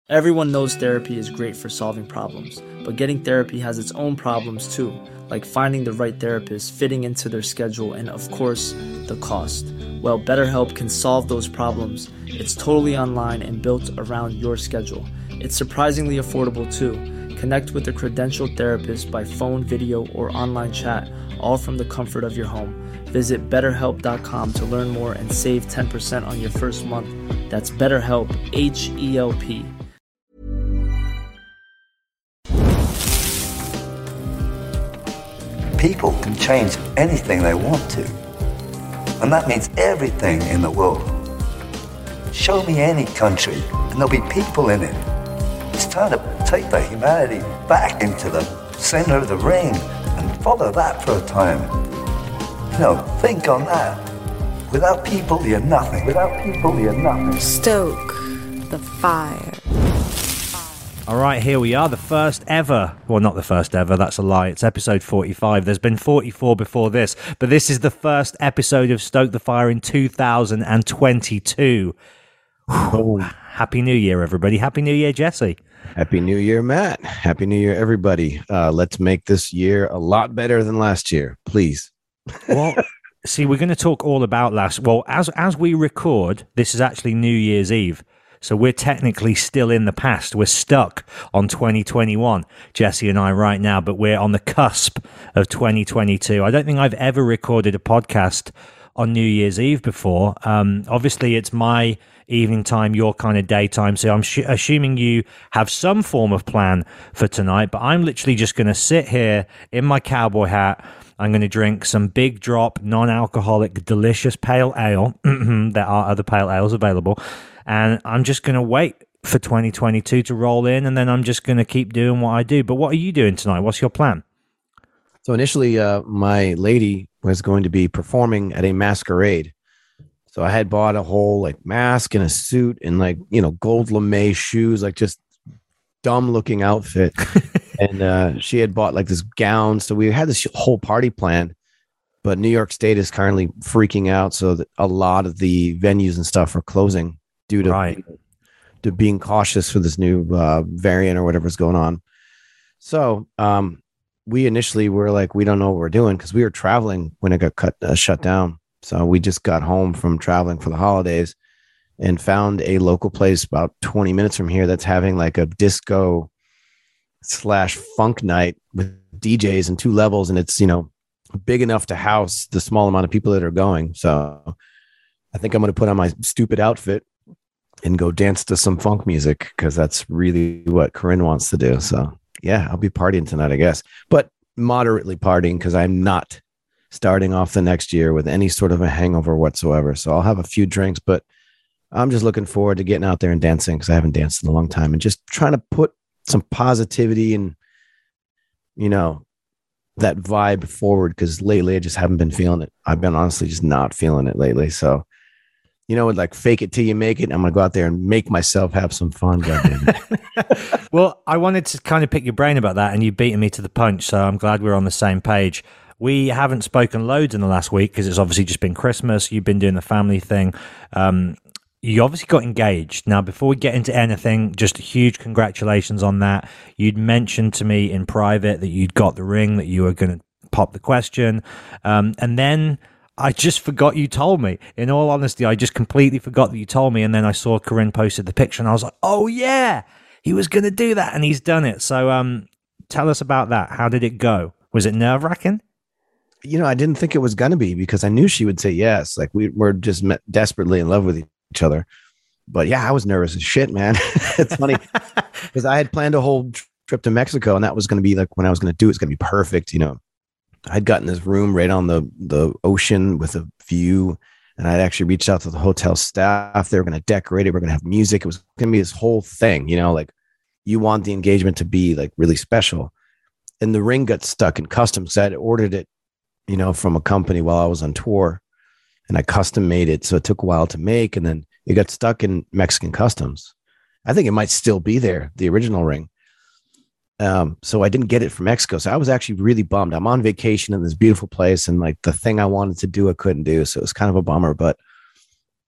Everyone knows therapy is great for solving problems, but getting therapy has its own problems too, like finding the right therapist, fitting into their schedule, and of course, the cost. Well, BetterHelp can solve those problems. It's totally online and built around your schedule. It's surprisingly affordable too. Connect with a credentialed therapist by phone, video, or online chat, all from the comfort of your home. Visit BetterHelp.com to learn more and save 10% on your first month. That's BetterHelp, H-E-L-P. People can change anything they want to. And that means everything in the world. Show me any country, and there'll be people in it. It's time to take the humanity back into the center of the ring and follow that for a time. You know, think on that. Without people, you're nothing. Without people, you're nothing. Stoke the fire. All right, here we are, the first ever. Well, not the first ever, that's a lie. It's episode 45. There's been 44 before this, but this is the first episode of Stoke the Fire in 2022. Oh, Happy New Year, everybody. Happy New Year, Jesse. Happy New Year, Matt. Happy New Year, everybody. Let's make this year a lot better than last year, please. Well, see, we're going to talk all about as we record, this is actually New Year's Eve. So we're technically still in the past. We're stuck on 2021, Jesse and I right now, but we're on the cusp of 2022. I don't think I've ever recorded a podcast on New Year's Eve before. Obviously, it's my evening time, your kind of daytime. So I'm assuming you have some form of plan for tonight, but I'm literally just going to sit here in my cowboy hat. I'm going to drink some Big Drop non-alcoholic delicious pale ale. There are other pale ales available. And I'm just going to wait for 2022 to roll in, and then I'm just going to keep doing what I do. But what are you doing tonight? What's your plan? So initially, my lady was going to be performing at a masquerade. So I had bought a whole mask and a suit and gold lame shoes, just dumb looking outfit. And she had bought this gown. So we had this whole party planned. But New York State is currently freaking out, so that a lot of the venues and stuff are closing due to being cautious for this new variant or whatever's going on. So we initially were we don't know what we're doing because we were traveling when it got shut down. So we just got home from traveling for the holidays and found a local place about 20 minutes from here that's having a disco / funk night with DJs and 2 levels. And it's, big enough to house the small amount of people that are going. So I think I'm going to put on my stupid outfit and go dance to some funk music because that's really what Corinne wants to do. So yeah, I'll be partying tonight, I guess, but moderately partying because I'm not starting off the next year with any sort of a hangover whatsoever. So I'll have a few drinks, but I'm just looking forward to getting out there and dancing because I haven't danced in a long time and just trying to put some positivity and, that vibe forward because lately I just haven't been feeling it. I've been honestly just not feeling it lately. So fake it till you make it. I'm going to go out there and make myself have some fun. Well, I wanted to kind of pick your brain about that and you beating me to the punch. So I'm glad we're on the same page. We haven't spoken loads in the last week because it's obviously just been Christmas. You've been doing the family thing. You obviously got engaged. Now, before we get into anything, just a huge congratulations on that. You'd mentioned to me in private that you'd got the ring, that you were going to pop the question. And then I just forgot you told me. In all honesty, I just completely forgot that you told me. And then I saw Corinne posted the picture and I was like, oh yeah, he was going to do that and he's done it. So tell us about that. How did it go? Was it nerve-wracking? I didn't think it was going to be because I knew she would say yes. We're just desperately in love with each other. But yeah, I was nervous as shit, man. It's funny because I had planned a whole trip to Mexico and that was going to be when I was going to do it's going to be perfect. I'd gotten this room right on the ocean with a view and I'd actually reached out to the hotel staff. They were going to decorate it. We're going to have music. It was going to be this whole thing, you want the engagement to be really special. And the ring got stuck in customs. I had ordered it, from a company while I was on tour. And I custom made it. So it took a while to make. And then it got stuck in Mexican customs. I think it might still be there, the original ring. So I didn't get it from Mexico. So I was actually really bummed. I'm on vacation in this beautiful place. And the thing I wanted to do, I couldn't do. So it was kind of a bummer. But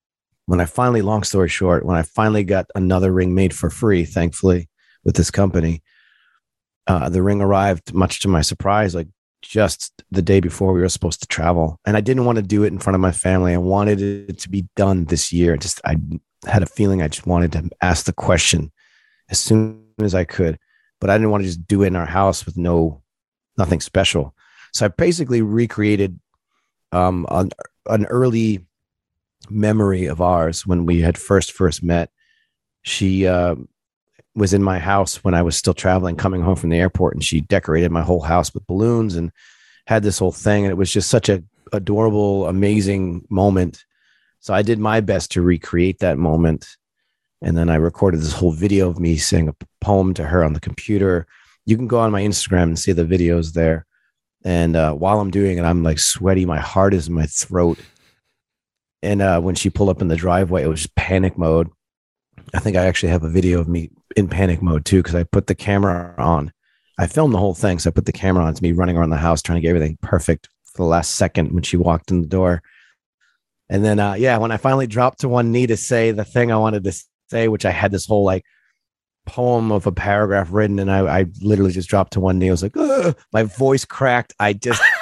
long story short, when I finally got another ring made for free, thankfully, with this company, the ring arrived, much to my surprise, like just the day before we were supposed to travel. And I didn't want to do it in front of my family. I wanted it to be done this year. I had a feeling I just wanted to ask the question as soon as I could, but I didn't want to just do it in our house with nothing special. So I basically recreated an early memory of ours when we had first met. She was in my house when I was still traveling, coming home from the airport, and she decorated my whole house with balloons and had this whole thing. And it was just such a adorable, amazing moment. So I did my best to recreate that moment. And then I recorded this whole video of me saying a poem to her on the computer. You can go on my Instagram and see the videos there. And while I'm doing it, I'm like sweaty. My heart is in my throat. And when she pulled up in the driveway, it was just panic mode. I think I actually have a video of me in panic mode too, because I put the camera on. I filmed the whole thing. So I put the camera on. It's me running around the house trying to get everything perfect for the last second when she walked in the door. And then, when I finally dropped to one knee to say the thing I wanted to say, which I had this whole like poem of a paragraph written, and I literally just dropped to one knee. I was like, ugh! My voice cracked. I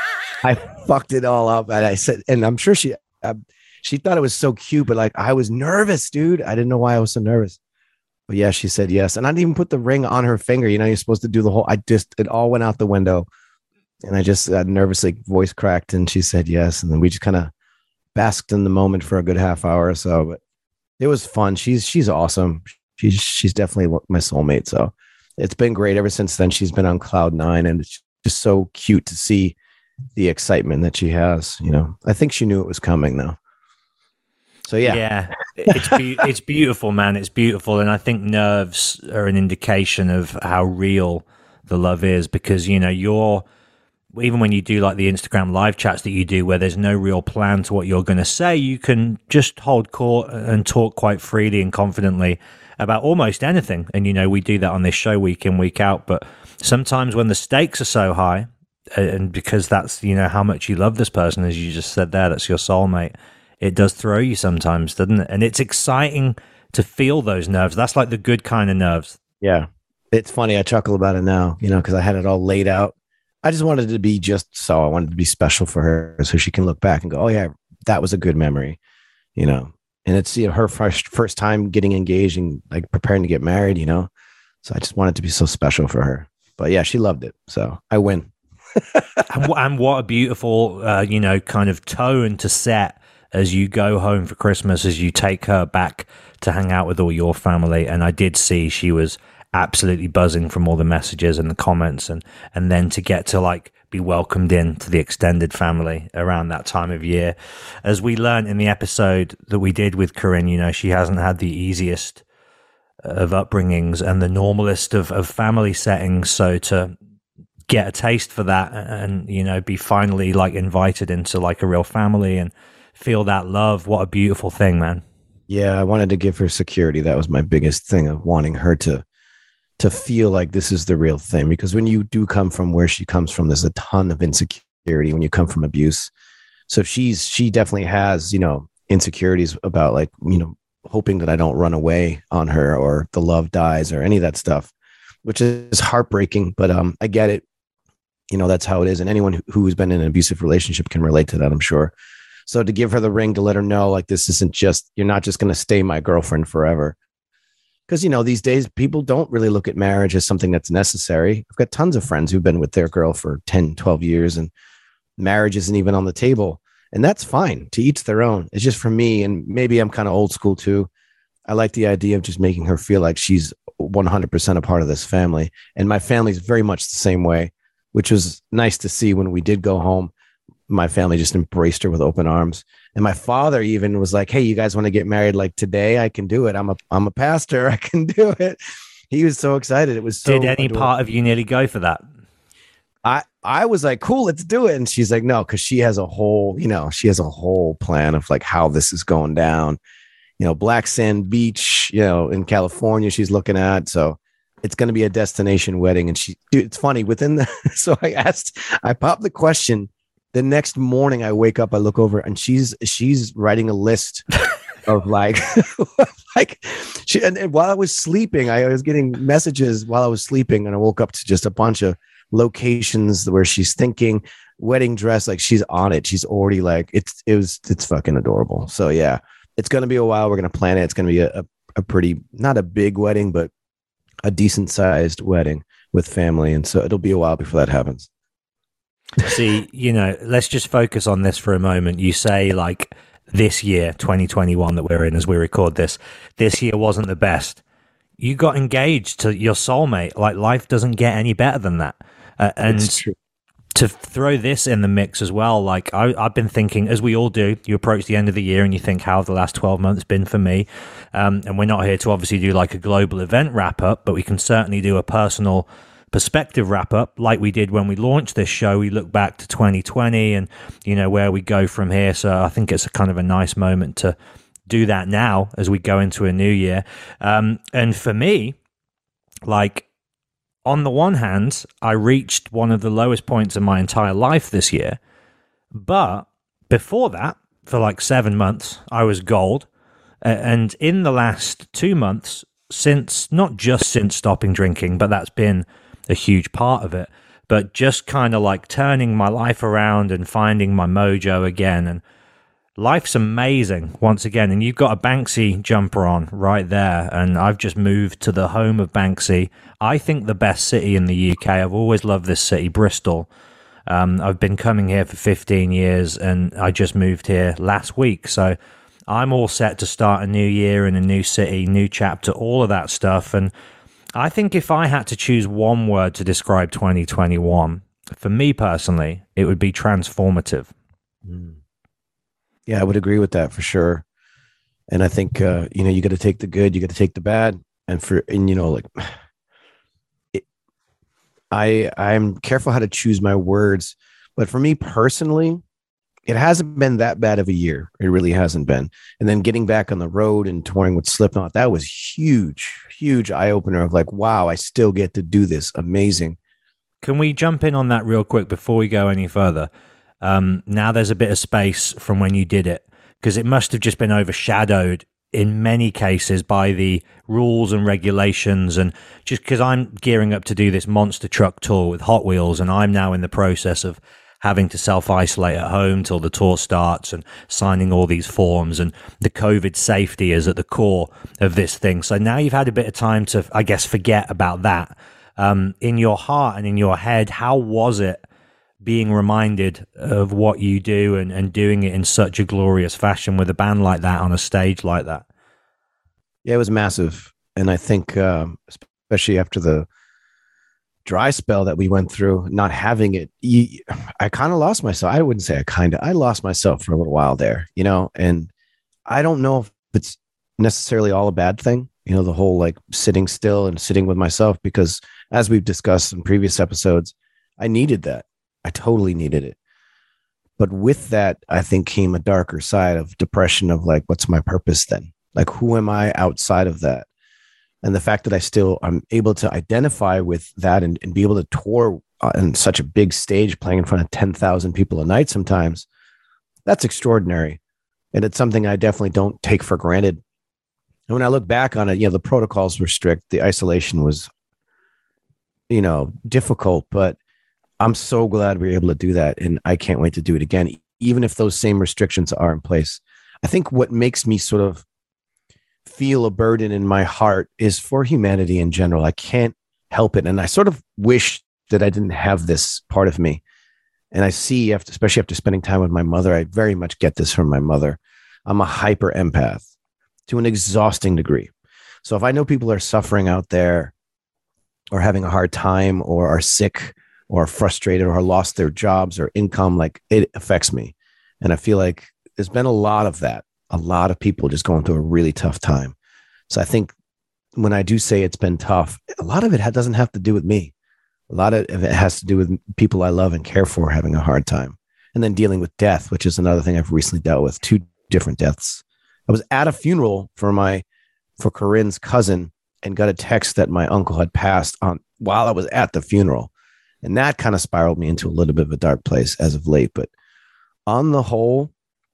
fucked it all up. And I said, and I'm sure she thought it was so cute, but like I was nervous, dude. I didn't know why I was so nervous. But yeah, she said yes. And I didn't even put the ring on her finger. You know, you're supposed to do the whole, it all went out the window. And I just nervously voice cracked and she said yes. And then we just kind of basked in the moment for a good half hour or so. But it was fun. She's awesome. She's definitely my soulmate. So it's been great ever since then. She's been on cloud nine, and it's just so cute to see the excitement that she has. You know, I think she knew it was coming though. So yeah, it's beautiful, man. It's beautiful, and I think nerves are an indication of how real the love is, because you know even when you do like the Instagram live chats that you do, where there's no real plan to what you're going to say, you can just hold court and talk quite freely and confidently about almost anything. And you know, we do that on this show week in, week out. But sometimes when the stakes are so high, and because that's, you know, how much you love this person, as you just said there, that's your soulmate, it does throw you sometimes, doesn't it? And it's exciting to feel those nerves. That's like the good kind of nerves. Yeah. It's funny. I chuckle about it now, you know, because I had it all laid out. I just wanted it to be I wanted to be special for her so she can look back and go, oh yeah, that was a good memory, you know. And it's, you know, her first time getting engaged and like preparing to get married, you know. So I just wanted it to be so special for her. But yeah, she loved it. So I win. and what a beautiful, you know, kind of tone to set as you go home for Christmas, as you take her back to hang out with all your family. And I did see she was absolutely buzzing from all the messages and the comments, and then to get to like be welcomed in to the extended family around that time of year. As we learned in the episode that we did with Corinne, you know, she hasn't had the easiest of upbringings and the normalest of family settings. So to get a taste for that and, you know, be finally like invited into like a real family and feel that love. What a beautiful thing, man. Yeah, I wanted to give her security. That was my biggest thing, of wanting her to feel like this is the real thing. Because when you do come from where she comes from, there's a ton of insecurity when you come from abuse. So she definitely has, you know, insecurities about like, you know, hoping that I don't run away on her or the love dies or any of that stuff, which is heartbreaking. But I get it. You know, that's how it is. And anyone who's been in an abusive relationship can relate to that, I'm sure. So to give her the ring, to let her know, like, this isn't just, you're not just going to stay my girlfriend forever. Because, you know, these days people don't really look at marriage as something that's necessary. I've got tons of friends who've been with their girl for 10, 12 years and marriage isn't even on the table. And that's fine, to each their own. It's just for me, and maybe I'm kind of old school too. I like the idea of just making her feel like she's 100% a part of this family. And my family's very much the same way, which was nice to see when we did go home. My family just embraced her with open arms. And my father even was like, hey, you guys want to get married like today? I can do it. I'm a pastor. I can do it. He was so excited. It was so Did any adorable. Part of you nearly go for that? I was like, cool, let's do it. And she's like, no, because she has a whole plan of like how this is going down. You know, Black Sand Beach, you know, in California, she's looking at. So it's going to be a destination wedding. And it's funny so I popped the question. The next morning I wake up, I look over and she's writing a list of like, like she, and while I was sleeping, I was getting messages while I was sleeping, and I woke up to just a bunch of locations where she's thinking wedding dress, like she's on it. She's already like, it's fucking adorable. So yeah, it's going to be a while. We're going to plan it. It's going to be a pretty, not a big wedding, but a decent sized wedding with family. And so it'll be a while before that happens. See, let's just focus on this for a moment. You say like this year, 2021 that we're in as we record this year wasn't the best. You got engaged to your soulmate. Like life doesn't get any better than that. And to throw this in the mix as well, like I've been thinking, as we all do, you approach the end of the year and you think, how have the last 12 months been for me? And we're not here to obviously do like a global event wrap up, but we can certainly do a personal perspective wrap up like we did when we launched this show. We look back to 2020 and where we go from here. So I think it's a kind of a nice moment to do that now as we go into a new year. And for me, like, on the one hand, I reached one of the lowest points in my entire life this year, but before that, for like 7 months, I was gold. And in the last 2 months, not just since stopping drinking, but that's been a huge part of it, but just kind of like turning my life around and finding my mojo again. And life's amazing once again. And you've got a Banksy jumper on right there. And I've just moved to the home of Banksy. I think the best city in the UK. I've always loved this city, Bristol. I've been coming here for 15 years and I just moved here last week. So I'm all set to start a new year in a new city, new chapter, all of that stuff. And I think if I had to choose one word to describe 2021, for me personally, it would be transformative. Yeah, I would agree with that for sure. And I think, you got to take the good, you got to take the bad. I'm careful how to choose my words. But for me personally, it hasn't been that bad of a year. It really hasn't been. And then getting back on the road and touring with Slipknot, that was huge eye opener of like, wow, I still get to do this. Amazing. Can we jump in on that real quick before we go any further? Now there's a bit of space from when you did it, because it must have just been overshadowed in many cases by the rules and regulations. And just because I'm gearing up to do this monster truck tour with Hot Wheels, and I'm now in the process of having to self-isolate at home till the tour starts and signing all these forms, and the COVID safety is at the core of this thing. So now you've had a bit of time to, I guess, forget about that. In your heart and in your head, how was it being reminded of what you do and doing it in such a glorious fashion with a band like that on a stage like that? Yeah, it was massive. And I think, especially after the dry spell that we went through, not having it, I kind of lost myself. I wouldn't say I lost myself for a little while there, and I don't know if it's necessarily all a bad thing, the whole like sitting still and sitting with myself, because as we've discussed in previous episodes, I needed that. I totally needed it. But with that, I think came a darker side of depression of like, what's my purpose then? Like, who am I outside of that? And the fact that I'm able to identify with that and be able to tour on such a big stage, playing in front of 10,000 people a night sometimes, that's extraordinary. And it's something I definitely don't take for granted. And when I look back on it, the protocols were strict. The isolation was, difficult, but I'm so glad we were able to do that. And I can't wait to do it again, even if those same restrictions are in place. I think what makes me sort of feel a burden in my heart is for humanity in general. I can't help it. And I sort of wish that I didn't have this part of me. And I see, especially after spending time with my mother, I very much get this from my mother. I'm a hyper empath to an exhausting degree. So if I know people are suffering out there or having a hard time or are sick or frustrated or lost their jobs or income, like, it affects me. And I feel like there's been a lot of that. A lot of people just going through a really tough time. So I think when I do say it's been tough, a lot of it doesn't have to do with me. A lot of it has to do with people I love and care for having a hard time. And then dealing with death, which is another thing I've recently dealt with, 2 different deaths. I was at a funeral for Corinne's cousin and got a text that my uncle had passed on while I was at the funeral. And that kind of spiraled me into a little bit of a dark place as of late. But on the whole,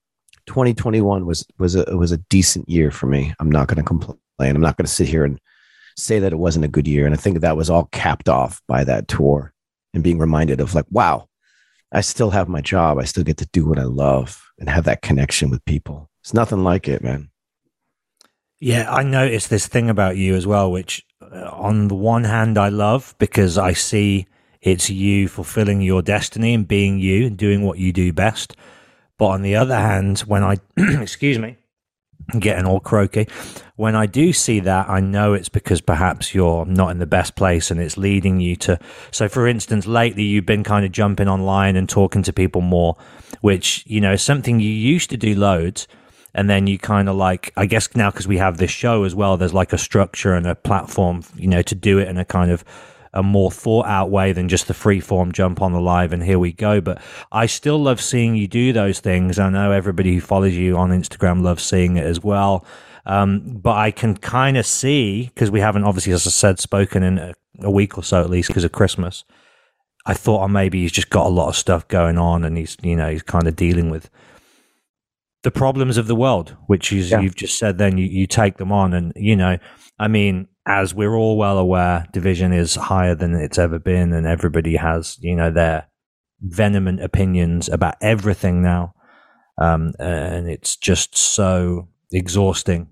2021 was a decent year for me. I'm not going to complain. I'm not going to sit here and say that it wasn't a good year. And I think that was all capped off by that tour and being reminded of like, wow, I still have my job. I still get to do what I love and have that connection with people. It's nothing like it, man. Yeah, I noticed this thing about you as well, which on the one hand I love because I see it's you fulfilling your destiny and being you and doing what you do best. But on the other hand, when I, excuse me, I'm getting all croaky. When I do see that, I know it's because perhaps you're not in the best place and it's leading you to. So, for instance, lately you've been kind of jumping online and talking to people more, which, you know, is something you used to do loads. And then you kind of like, I guess now because we have this show as well, there's like a structure and a platform, you know, to do it in a kind of a more thought out way than just the free form jump on the live and here we go. But I still love seeing you do those things. I know everybody who follows you on Instagram loves seeing it as well. But I can kind of see, because we haven't obviously, as I said, spoken in a week or so at least because of Christmas. I thought, oh, maybe he's just got a lot of stuff going on and he's, you know, he's kind of dealing with the problems of the world, which is, you've just said then you take them on. And, you know, I mean, as we're all well aware, Division is higher than it's ever been, and everybody has, you know, their vehement opinions about everything now. And it's just so exhausting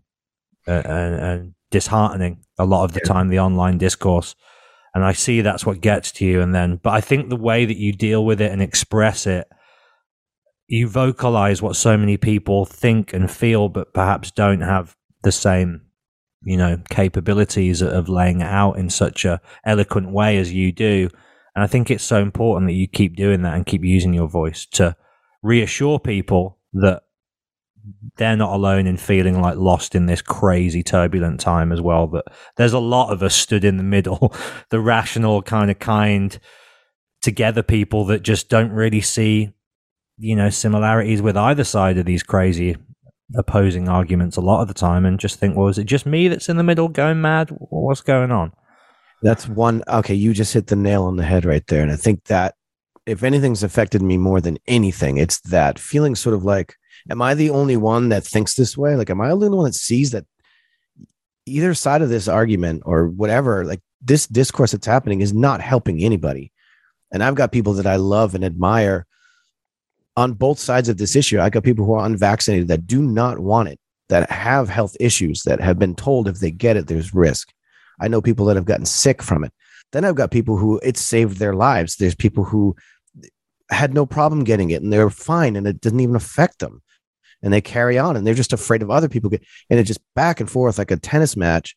and disheartening a lot of the time, the online discourse. And I see that's what gets to you. And then, but I think the way that you deal with it and express it, you vocalize what so many people think and feel, but perhaps don't have the same, you know, capabilities of laying it out in such a eloquent way as you do. And I think it's so important that you keep doing that and keep using your voice to reassure people that they're not alone in feeling like lost in this crazy turbulent time as well. But there's a lot of us stood in the middle, the rational kind together people that just don't really see, you know, similarities with either side of these crazy opposing arguments a lot of the time, and just think, well, is it just me that's in the middle going mad? What's going on? That's one. Okay, you just hit the nail on the head right there. And I think that if anything's affected me more than anything, it's that feeling sort of like, am I the only one that thinks this way? Like, am I the only one that sees that either side of this argument or whatever, like this discourse that's happening is not helping anybody? And I've got people that I love and admire on both sides of this issue. I got people who are unvaccinated that do not want it, that have health issues, that have been told if they get it, there's risk. I know people that have gotten sick from it. Then I've got people who it saved their lives. There's people who had no problem getting it and they're fine and it didn't even affect them. And they carry on and they're just afraid of other people. And it just back and forth like a tennis match.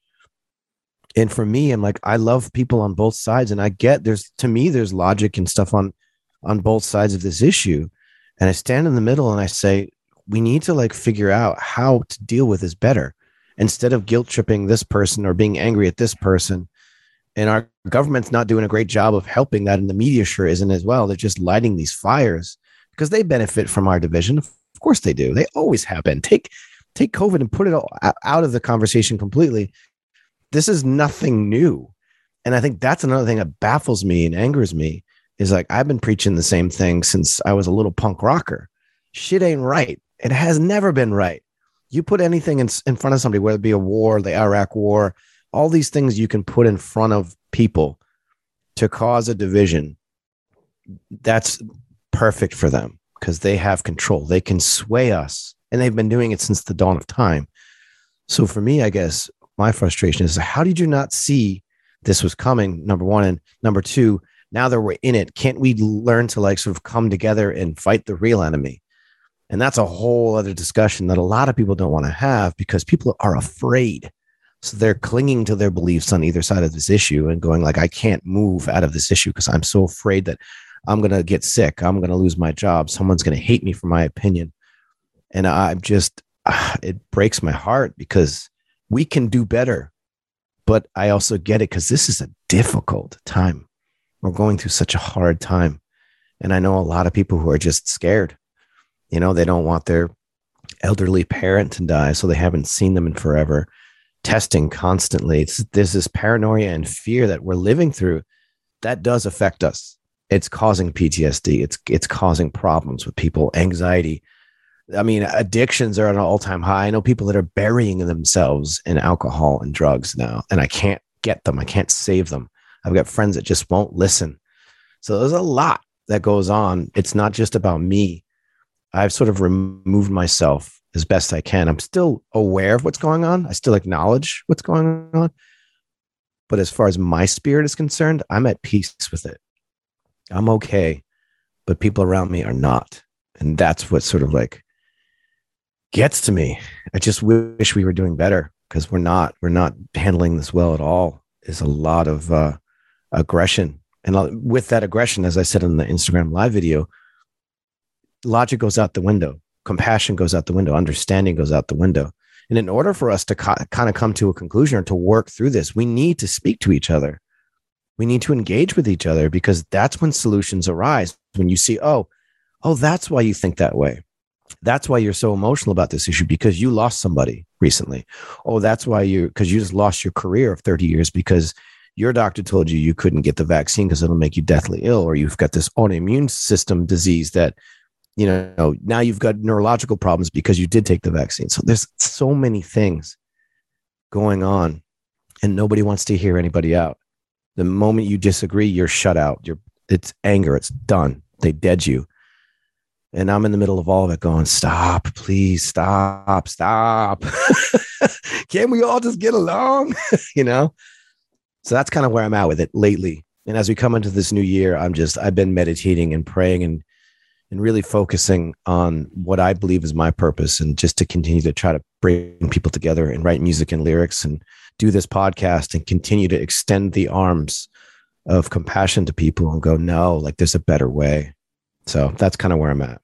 And for me, I'm like, I love people on both sides. And I get there's logic and stuff on both sides of this issue. And I stand in the middle and I say, we need to like figure out how to deal with this better instead of guilt tripping this person or being angry at this person. And our government's not doing a great job of helping that. And the media sure isn't as well. They're just lighting these fires because they benefit from our division. Of course they do. They always have been. Take COVID and put it all out of the conversation completely. This is nothing new. And I think that's another thing that baffles me and angers me is like, I've been preaching the same thing since I was a little punk rocker. Shit ain't right. It has never been right. You put anything in front of somebody, whether it be a war, the Iraq war, all these things you can put in front of people to cause a division. That's perfect for them because they have control. They can sway us, and they've been doing it since the dawn of time. So for me, I guess my frustration is, how did you not see this was coming? Number one. And number two, now that we're in it, can't we learn to like sort of come together and fight the real enemy? And that's a whole other discussion that a lot of people don't want to have because people are afraid. So they're clinging to their beliefs on either side of this issue and going like, I can't move out of this issue because I'm so afraid that I'm going to get sick. I'm going to lose my job. Someone's going to hate me for my opinion. And I'm just, it breaks my heart because we can do better. But I also get it because this is a difficult time. We're going through such a hard time. And I know a lot of people who are just scared. You know, they don't want their elderly parent to die, so they haven't seen them in forever. Testing constantly. There's this paranoia and fear that we're living through that does affect us. It's causing PTSD. It's causing problems with people, anxiety. I mean, addictions are at an all-time high. I know people that are burying themselves in alcohol and drugs now, and I can't get them. I can't save them. I've got friends that just won't listen. So there's a lot that goes on. It's not just about me. I've sort of removed myself as best I can. I'm still aware of what's going on. I still acknowledge what's going on. But as far as my spirit is concerned, I'm at peace with it. I'm okay, but people around me are not. And that's what sort of like gets to me. I just wish we were doing better, because we're not handling this well at all. There's a lot of aggression. And with that aggression, as I said in the Instagram live video, logic goes out the window. Compassion goes out the window. Understanding goes out the window. And in order for us to kind of come to a conclusion or to work through this, we need to speak to each other. We need to engage with each other, because that's when solutions arise. When you see, oh, that's why you think that way. That's why you're so emotional about this issue, because you lost somebody recently. Oh, that's why because you just lost your career of 30 years because your doctor told you couldn't get the vaccine because it'll make you deathly ill, or you've got this autoimmune system disease that, now you've got neurological problems because you did take the vaccine. So there's so many things going on, and nobody wants to hear anybody out. The moment you disagree, you're shut out. It's anger. It's done. They dead you. And I'm in the middle of all of it going, stop, please, stop. Can't we all just get along? So that's kind of where I'm at with it lately. And as we come into this new year, I've been meditating and praying and really focusing on what I believe is my purpose, and just to continue to try to bring people together and write music and lyrics and do this podcast and continue to extend the arms of compassion to people and go, no, like there's a better way. So that's kind of where I'm at.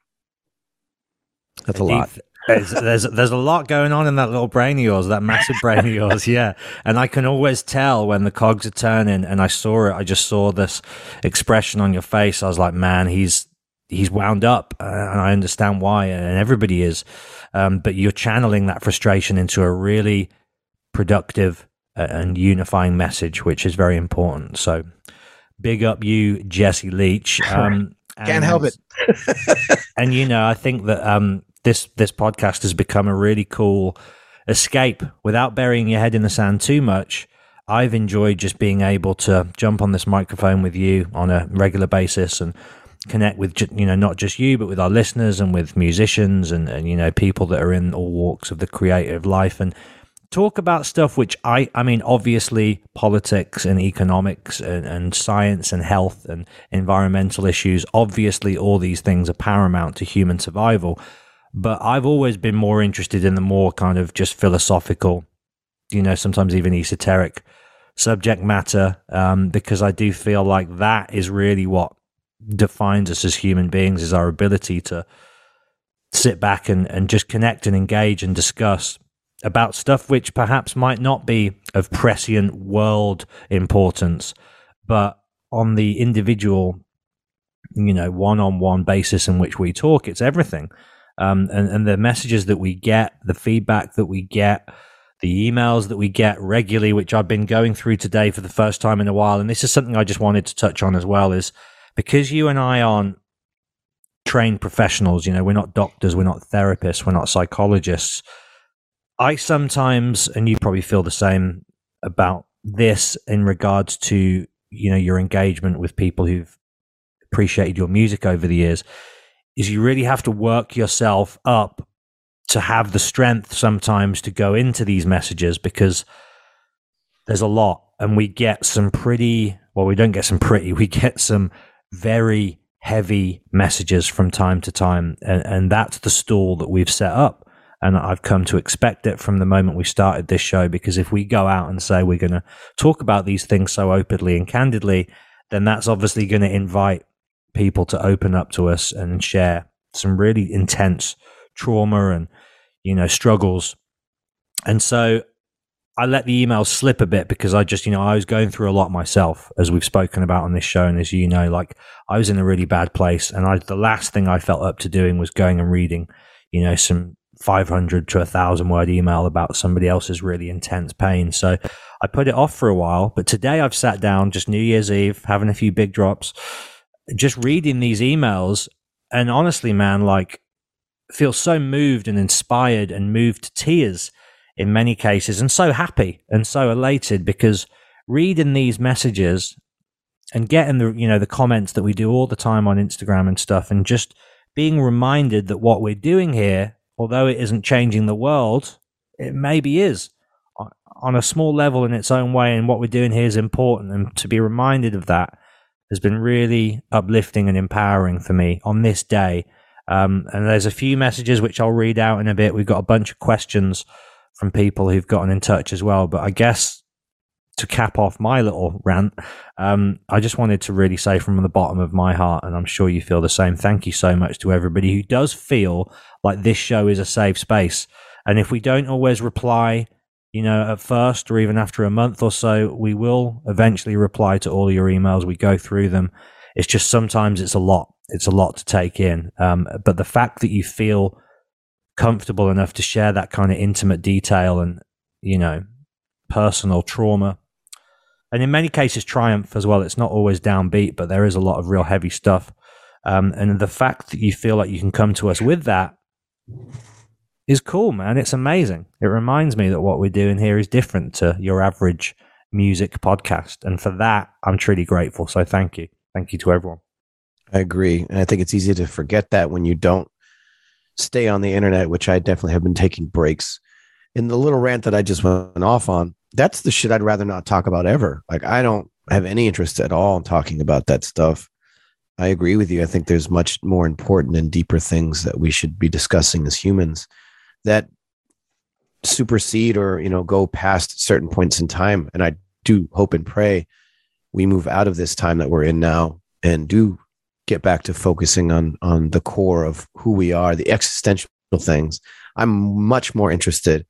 That's a lot. There's a lot going on in that little brain of yours, that massive brain of yours. Yeah. And I can always tell when the cogs are turning, and I saw it. I just saw this expression on your face. I was like, man, he's wound up, and I understand why, and everybody is. But you're channeling that frustration into a really productive and unifying message, which is very important. So big up you, Jesse Leach. Can't help it. And, I think that this podcast has become a really cool escape without burying your head in the sand too much. I've enjoyed just being able to jump on this microphone with you on a regular basis and connect with, not just you, but with our listeners and with musicians and people that are in all walks of the creative life, and talk about stuff which I mean, obviously politics and economics and science and health and environmental issues. Obviously, all these things are paramount to human survival. But I've always been more interested in the more kind of just philosophical, sometimes even esoteric subject matter, because I do feel like that is really what defines us as human beings, is our ability to sit back and just connect and engage and discuss about stuff which perhaps might not be of prescient world importance, but on the individual, one-on-one basis in which we talk, it's everything. And the messages that we get, the feedback that we get, the emails that we get regularly, which I've been going through today for the first time in a while. And this is something I just wanted to touch on as well, is because you and I aren't trained professionals, we're not doctors, we're not therapists, we're not psychologists. I sometimes, and you probably feel the same about this in regards to, your engagement with people who've appreciated your music over the years, is you really have to work yourself up to have the strength sometimes to go into these messages, because there's a lot, and we get some we get some very heavy messages from time to time, and that's the stall that we've set up. And I've come to expect it from the moment we started this show, because if we go out and say we're going to talk about these things so openly and candidly, then that's obviously going to invite people to open up to us and share some really intense trauma and, struggles. And so I let the emails slip a bit, because I just, I was going through a lot myself, as we've spoken about on this show. And as like I was in a really bad place, and the last thing I felt up to doing was going and reading, some 500 to 1,000 word email about somebody else's really intense pain. So I put it off for a while, but today I've sat down, just New Year's Eve, having a few big drops, just reading these emails. And honestly, man, like feel so moved and inspired and moved to tears in many cases, and so happy and so elated, because reading these messages and getting the comments that we do all the time on Instagram and stuff, and just being reminded that what we're doing here, although it isn't changing the world, it maybe is on a small level in its own way, and what we're doing here is important, and to be reminded of that has been really uplifting and empowering for me on this day. And there's a few messages which I'll read out in a bit. We've got a bunch of questions from people who've gotten in touch as well. But I guess to cap off my little rant, I just wanted to really say from the bottom of my heart, and I'm sure you feel the same, thank you so much to everybody who does feel like this show is a safe space. And if we don't always reply, at first, or even after a month or so, we will eventually reply to all your emails. We go through them. It's just sometimes it's a lot. It's a lot to take in. But the fact that you feel comfortable enough to share that kind of intimate detail and, personal trauma, and in many cases triumph as well. It's not always downbeat, but there is a lot of real heavy stuff. And the fact that you feel like you can come to us with that is cool, man. It's amazing. It reminds me that what we're doing here is different to your average music podcast. And for that, I'm truly grateful. So thank you. Thank you to everyone. I agree. And I think it's easy to forget that when you don't stay on the internet, which I definitely have been taking breaks. In the little rant that I just went off on, that's the shit I'd rather not talk about ever. Like, I don't have any interest at all in talking about that stuff. I agree with you. I think there's much more important and deeper things that we should be discussing as humans that supersede or, go past certain points in time. And I do hope and pray we move out of this time that we're in now and do get back to focusing on the core of who we are, the existential things. I'm much more interested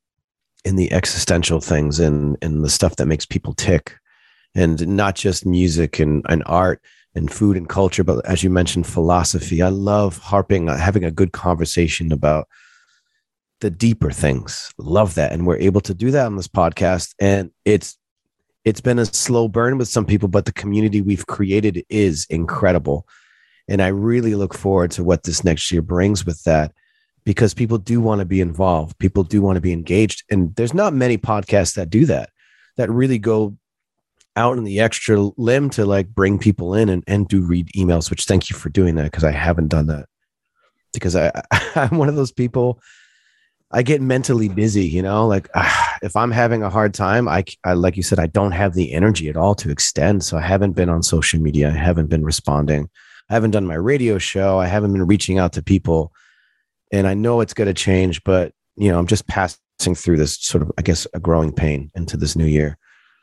in the existential things and the stuff that makes people tick, and not just music and art and food and culture, but as you mentioned, philosophy. I love having a good conversation about the deeper things. Love that. And we're able to do that on this podcast. And it's been a slow burn with some people, but the community we've created is incredible. And I really look forward to what this next year brings with that, because people do want to be involved. People do want to be engaged. And there's not many podcasts that do that really go out in the extra limb to like bring people in and do read emails, which thank you for doing that, because I haven't done that. Because I'm one of those people, I get mentally busy, if I'm having a hard time, I like you said, I don't have the energy at all to extend. So I haven't been on social media. I haven't been responding. I haven't done my radio show. I haven't been reaching out to people. And I know it's going to change, but I'm just passing through this sort of, I guess, a growing pain into this new year.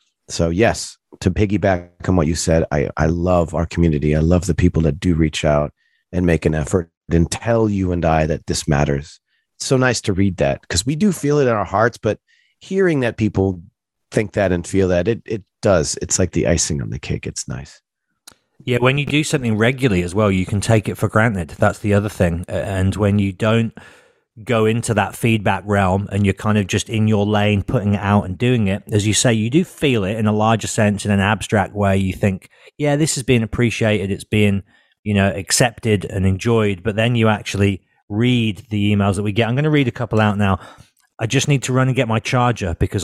So yes, to piggyback on what you said, I love our community. I love the people that do reach out and make an effort and tell you and I that this matters. It's so nice to read that, because we do feel it in our hearts, but hearing that people think that and feel that, it does. It's like the icing on the cake. It's nice. Yeah, when you do something regularly as well, you can take it for granted. That's the other thing. And when you don't go into that feedback realm and you're kind of just in your lane, putting it out and doing it, as you say, you do feel it in a larger sense, in an abstract way. You think, yeah, this is being appreciated. It's being, accepted and enjoyed. But then you actually read the emails that we get. I'm going to read a couple out now. I just need to run and get my charger, because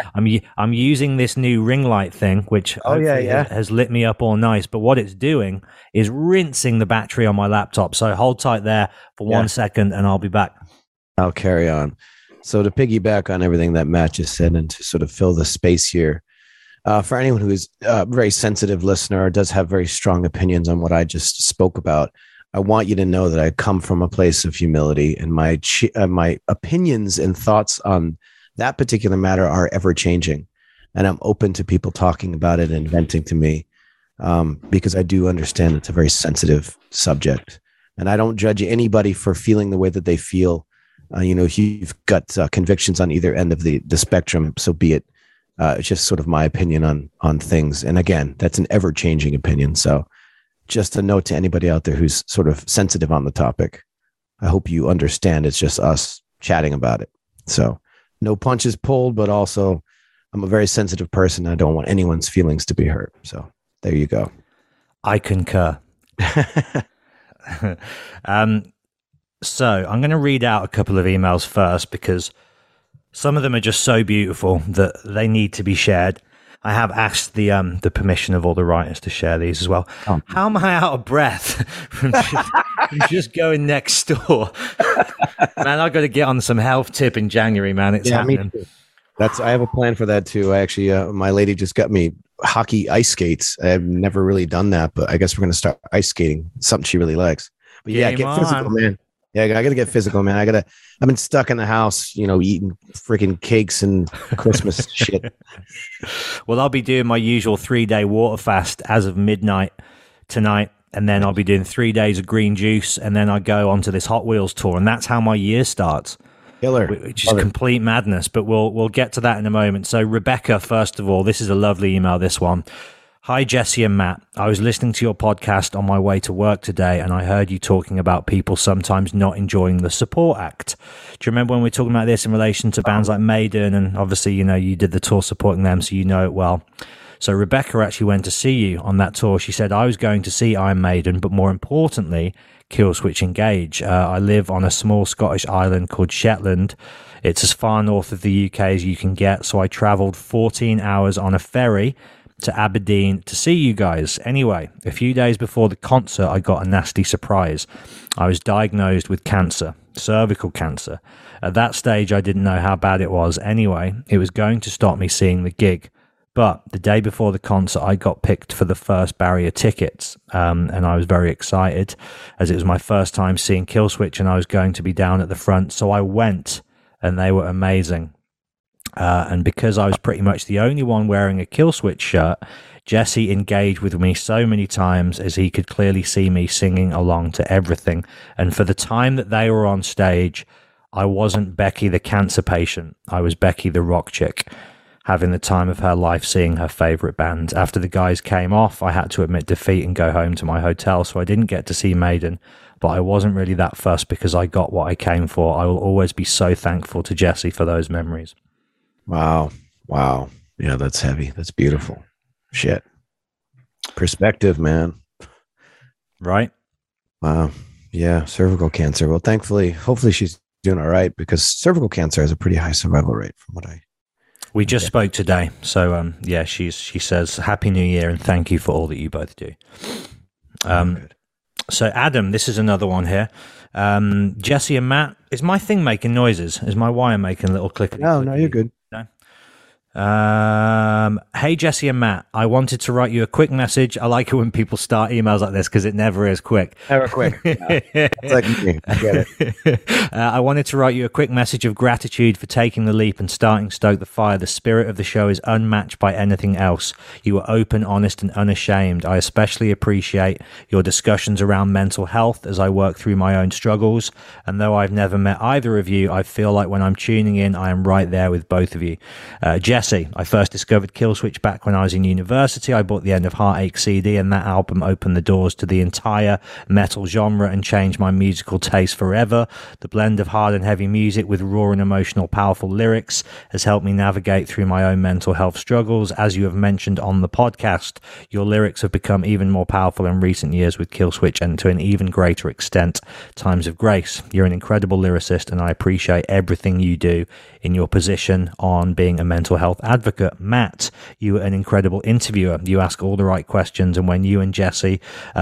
I'm using this new ring light thing, which has lit me up all nice. But what it's doing is rinsing the battery on my laptop. So hold tight there for 1 second, and I'll be back. I'll carry on. So to piggyback on everything that Matt just said, and to sort of fill the space here, for anyone who is a very sensitive listener or does have very strong opinions on what I just spoke about, I want you to know that I come from a place of humility, and my opinions and thoughts on that particular matter are ever changing. And I'm open to people talking about it and venting to me, because I do understand it's a very sensitive subject. And I don't judge anybody for feeling the way that they feel. If you've got convictions on either end of the spectrum, so be it. It's just sort of my opinion on things. And again, that's an ever changing opinion. So just a note to anybody out there who's sort of sensitive on the topic. I hope you understand it's just us chatting about it. So no punches pulled, but also I'm a very sensitive person. I don't want anyone's feelings to be hurt. So there you go. I concur. So I'm going to read out a couple of emails first because some of them are just so beautiful that they need to be shared. I have asked the permission of all the writers to share these as well. Oh. How am I out of breath from just going next door? Man, I've got to get on some health tip in January, man. It's happening. Me too. I have a plan for that too. I actually, my lady just got me hockey ice skates. I've never really done that, but I guess we're going to start ice skating. Something she really likes. But yeah, get physical, man. Yeah, I got to get physical, man. I've been stuck in the house, eating freaking cakes and Christmas shit. Well, I'll be doing my usual 3-day water fast as of midnight tonight. And then I'll be doing 3 days of green juice. And then I go onto this Hot Wheels tour. And that's how my year starts. Killer. Which is complete madness. But we'll get to that in a moment. So Rebecca, first of all, this is a lovely email, this one. Hi, Jesse and Matt. I was listening to your podcast on my way to work today, and I heard you talking about people sometimes not enjoying the support act. Do you remember when we were talking about this in relation to bands like Maiden? And obviously, you did the tour supporting them, so you know it well. So Rebecca actually went to see you on that tour. She said, I was going to see Iron Maiden, but more importantly, Killswitch Engage. I live on a small Scottish island called Shetland. It's as far north of the UK as you can get, so I travelled 14 hours on a ferry to Aberdeen to see you guys. Anyway, a few days before the concert, I got a nasty surprise. I was diagnosed with cancer, cervical cancer. At that stage, I didn't know how bad it was. Anyway, it was going to stop me seeing the gig. But the day before the concert, I got picked for the first barrier tickets, and I was very excited as it was my first time seeing Killswitch and I was going to be down at the front. So I went, and they were amazing. And because I was pretty much the only one wearing a Killswitch shirt, Jesse engaged with me so many times as he could clearly see me singing along to everything. And for the time that they were on stage, I wasn't Becky the cancer patient. I was Becky the rock chick, having the time of her life seeing her favourite band. After the guys came off, I had to admit defeat and go home to my hotel, so I didn't get to see Maiden. But I wasn't really that fussed because I got what I came for. I will always be so thankful to Jesse for those memories. Wow. Yeah, that's heavy. That's beautiful. Shit. Perspective, man. Right? Wow. Yeah, cervical cancer. Well, hopefully she's doing all right because cervical cancer has a pretty high survival rate from what we just spoke today. So, yeah, she says, Happy New Year and thank you for all that you both do. So, Adam, this is another one here. Jesse and Matt, is my thing making noises? Is my wire making a little click? No, you're good. Hey, Jesse and Matt, I wanted to write you a quick message. I like it when people start emails like this because it never is quick. Never quick. No. It's like me. I get it. I wanted to write you a quick message of gratitude for taking the leap and starting Stoke the Fire. The spirit of the show is unmatched by anything else. You are open, honest, and unashamed. I especially appreciate your discussions around mental health as I work through my own struggles. And though I've never met either of you, I feel like when I'm tuning in, I am right there with both of you. Jesse, I first discovered Killswitch back when I was in university. I bought the End of Heartache CD, and that album opened the doors to the entire metal genre and changed my musical taste forever. The blend of hard and heavy music with raw and emotional, powerful lyrics has helped me navigate through my own mental health struggles. As you have mentioned on the podcast, your lyrics have become even more powerful in recent years with Killswitch, and to an even greater extent, Times of Grace. You're an incredible lyricist, and I appreciate everything you do in your position on being a mental health advocate. Matt, you are an incredible interviewer. You ask all the right questions, and when you and Jesse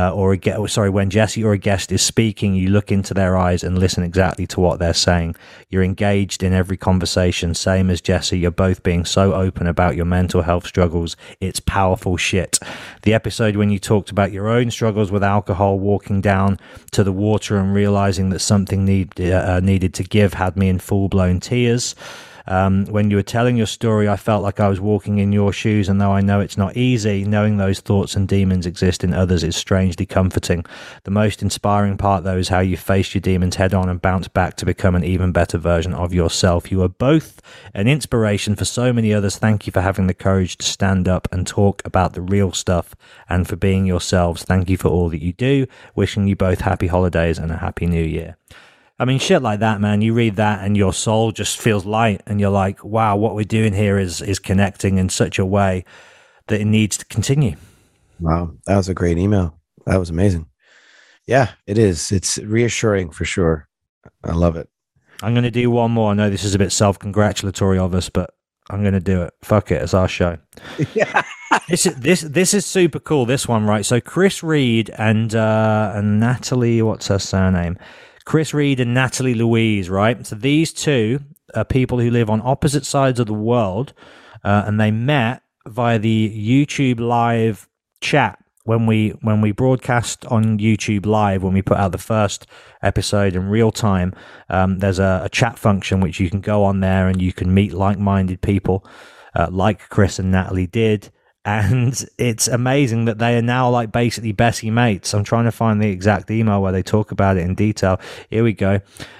when Jesse or a guest is speaking, you look into their eyes and listen exactly to what they're saying. You're engaged in every conversation, same as Jesse. You're both being so open about your mental health struggles. It's powerful shit. The episode when you talked about your own struggles with alcohol, walking down to the water and realizing that something needed to give had me in full-blown tears. When you were telling your story, I felt like I was walking in your shoes, and though I know it's not easy, knowing those thoughts and demons exist in others is strangely comforting. The most inspiring part, though, is how you faced your demons head on and bounced back to become an even better version of yourself. You are both an inspiration for so many others. Thank you for having the courage to stand up and talk about the real stuff and for being yourselves. Thank you for all that you do. Wishing you both happy holidays and a happy new year. I mean, shit like that, man. You read that and your soul just feels light, and you're like, wow, what we're doing here is connecting in such a way that it needs to continue. Wow. That was a great email. That was amazing. Yeah, it is. It's reassuring for sure. I love it. I'm going to do one more. I know this is a bit self-congratulatory of us, but I'm going to do it. Fuck it. It's our show. Yeah. This is super cool. This one, right? So Chris Reed and Natalie, what's her surname? Chris Reed and Natalie Louise, right? So these two are people who live on opposite sides of the world, and they met via the YouTube live chat. When we broadcast on YouTube live, when we put out the first episode in real time, there's a chat function which you can go on there and you can meet like-minded people, like Chris and Natalie did. And it's amazing that they are now like basically Bessie mates. I'm trying to find the exact email where they talk about it in detail. Here we go.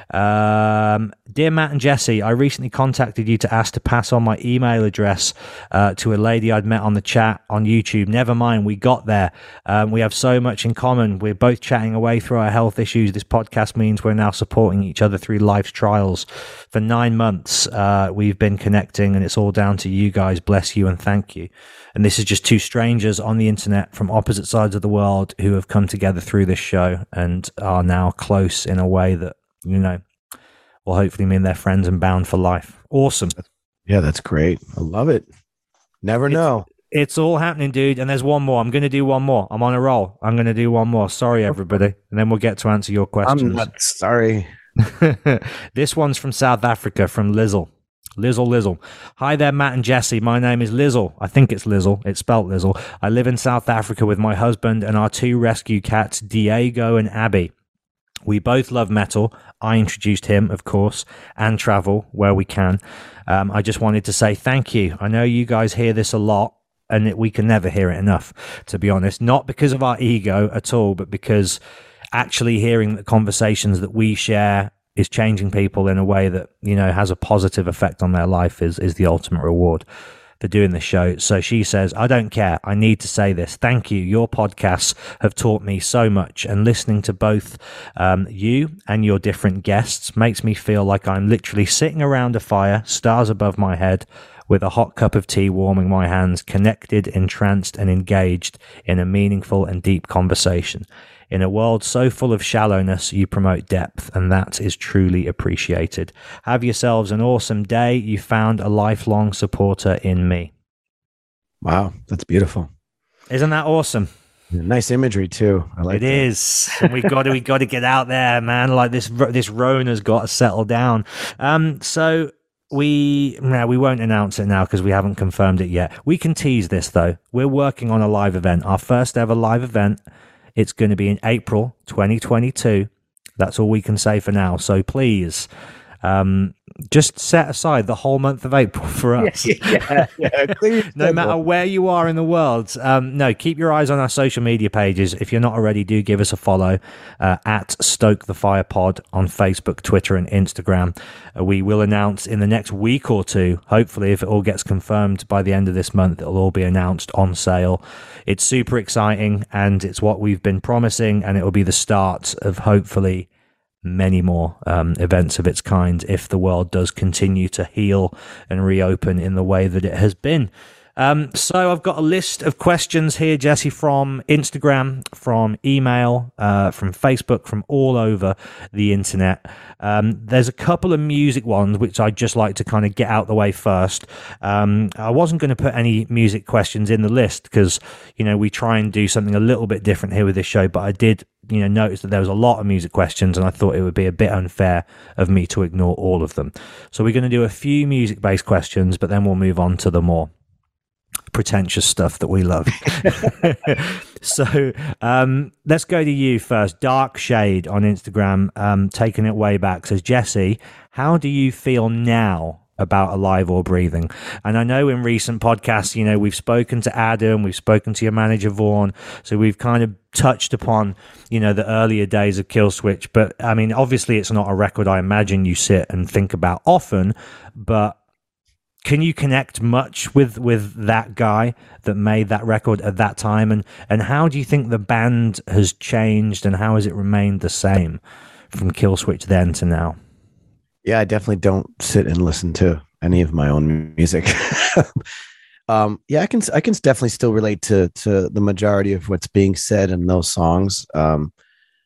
Dear Matt and Jesse, I recently contacted you to ask to pass on my email address to a lady I'd met on the chat on YouTube. Never mind, we got there. We have so much in common. We're both chatting away through our health issues. This podcast means we're now supporting each other through life's trials. For 9 months, we've been connecting, and it's all down to you guys. Bless you and thank you. And this is just two strangers on the internet from opposite sides of the world who have come together through this show and are now close in a way that, you know, will hopefully mean they're friends and bound for life. Awesome. Yeah, that's great. I love it. Never know. It's all happening, dude. And there's one more. I'm going to do one more. I'm on a roll. I'm going to do one more. Sorry, everybody. And then we'll get to answer your questions. I'm not sorry. This one's from South Africa, from Lizzle. Lizzle. Hi there, Matt and Jesse. My name is Lizzle. I think it's Lizzle. It's spelt Lizzle. I live in South Africa with my husband and our two rescue cats, Diego and Abby. We both love metal. I introduced him, of course, and travel where we can. I just wanted to say thank you. I know you guys hear this a lot, and we can never hear it enough, to be honest. Not because of our ego at all, but because actually hearing the conversations that we share is changing people in a way that, you know, has a positive effect on their life is the ultimate reward for doing this show. So she says, I don't care. I need to say this. Thank you. Your podcasts have taught me so much, and listening to both you and your different guests makes me feel like I'm literally sitting around a fire, stars above my head, with a hot cup of tea warming my hands, connected, entranced, and engaged in a meaningful and deep conversation. In a world so full of shallowness, you promote depth, and that is truly appreciated. Have yourselves an awesome day. You found a lifelong supporter in me. Wow, that's beautiful. Isn't that awesome? Nice imagery too. I like it. That. Is. We got to get out there, man. Like this Rona's got to settle down. So we won't announce it now because we haven't confirmed it yet. We can tease this though. We're working on a live event, our first ever live event. It's going to be in April 2022. That's all we can say for now. So please, just set aside the whole month of April for us. No matter where you are in the world. No, keep your eyes on our social media pages. If you're not already, do give us a follow at Stoke the Fire Pod on Facebook, Twitter, and Instagram. We will announce in the next week or two, hopefully, if it all gets confirmed by the end of this month, it'll all be announced on sale. It's super exciting, and it's what we've been promising, and it will be the start of hopefully many more events of its kind if the world does continue to heal and reopen in the way that it has been. So I've got a list of questions here, Jesse, from Instagram, from email, from Facebook, from all over the internet. There's a couple of music ones which I'd just like to kind of get out the way first. I wasn't going to put any music questions in the list because, you know, we try and do something a little bit different here with this show, but I did, you know, notice that there was a lot of music questions, and I thought it would be a bit unfair of me to ignore all of them. So we're going to do a few music-based questions, but then we'll move on to the more pretentious stuff that we love. So let's go to you first. Dark Shade on Instagram, taking it way back, says, Jesse, how do you feel now about Alive or Breathing? And I know in recent podcasts, you know, we've spoken to Adam, we've spoken to your manager Vaughn, so we've kind of touched upon, you know, the earlier days of Killswitch. But I mean, obviously it's not a record I imagine you sit and think about often, but can you connect much with that guy that made that record at that time? And how do you think the band has changed, and how has it remained the same from Killswitch then to now? Yeah, I definitely don't sit and listen to any of my own music. Yeah, I can definitely still relate to the majority of what's being said in those songs.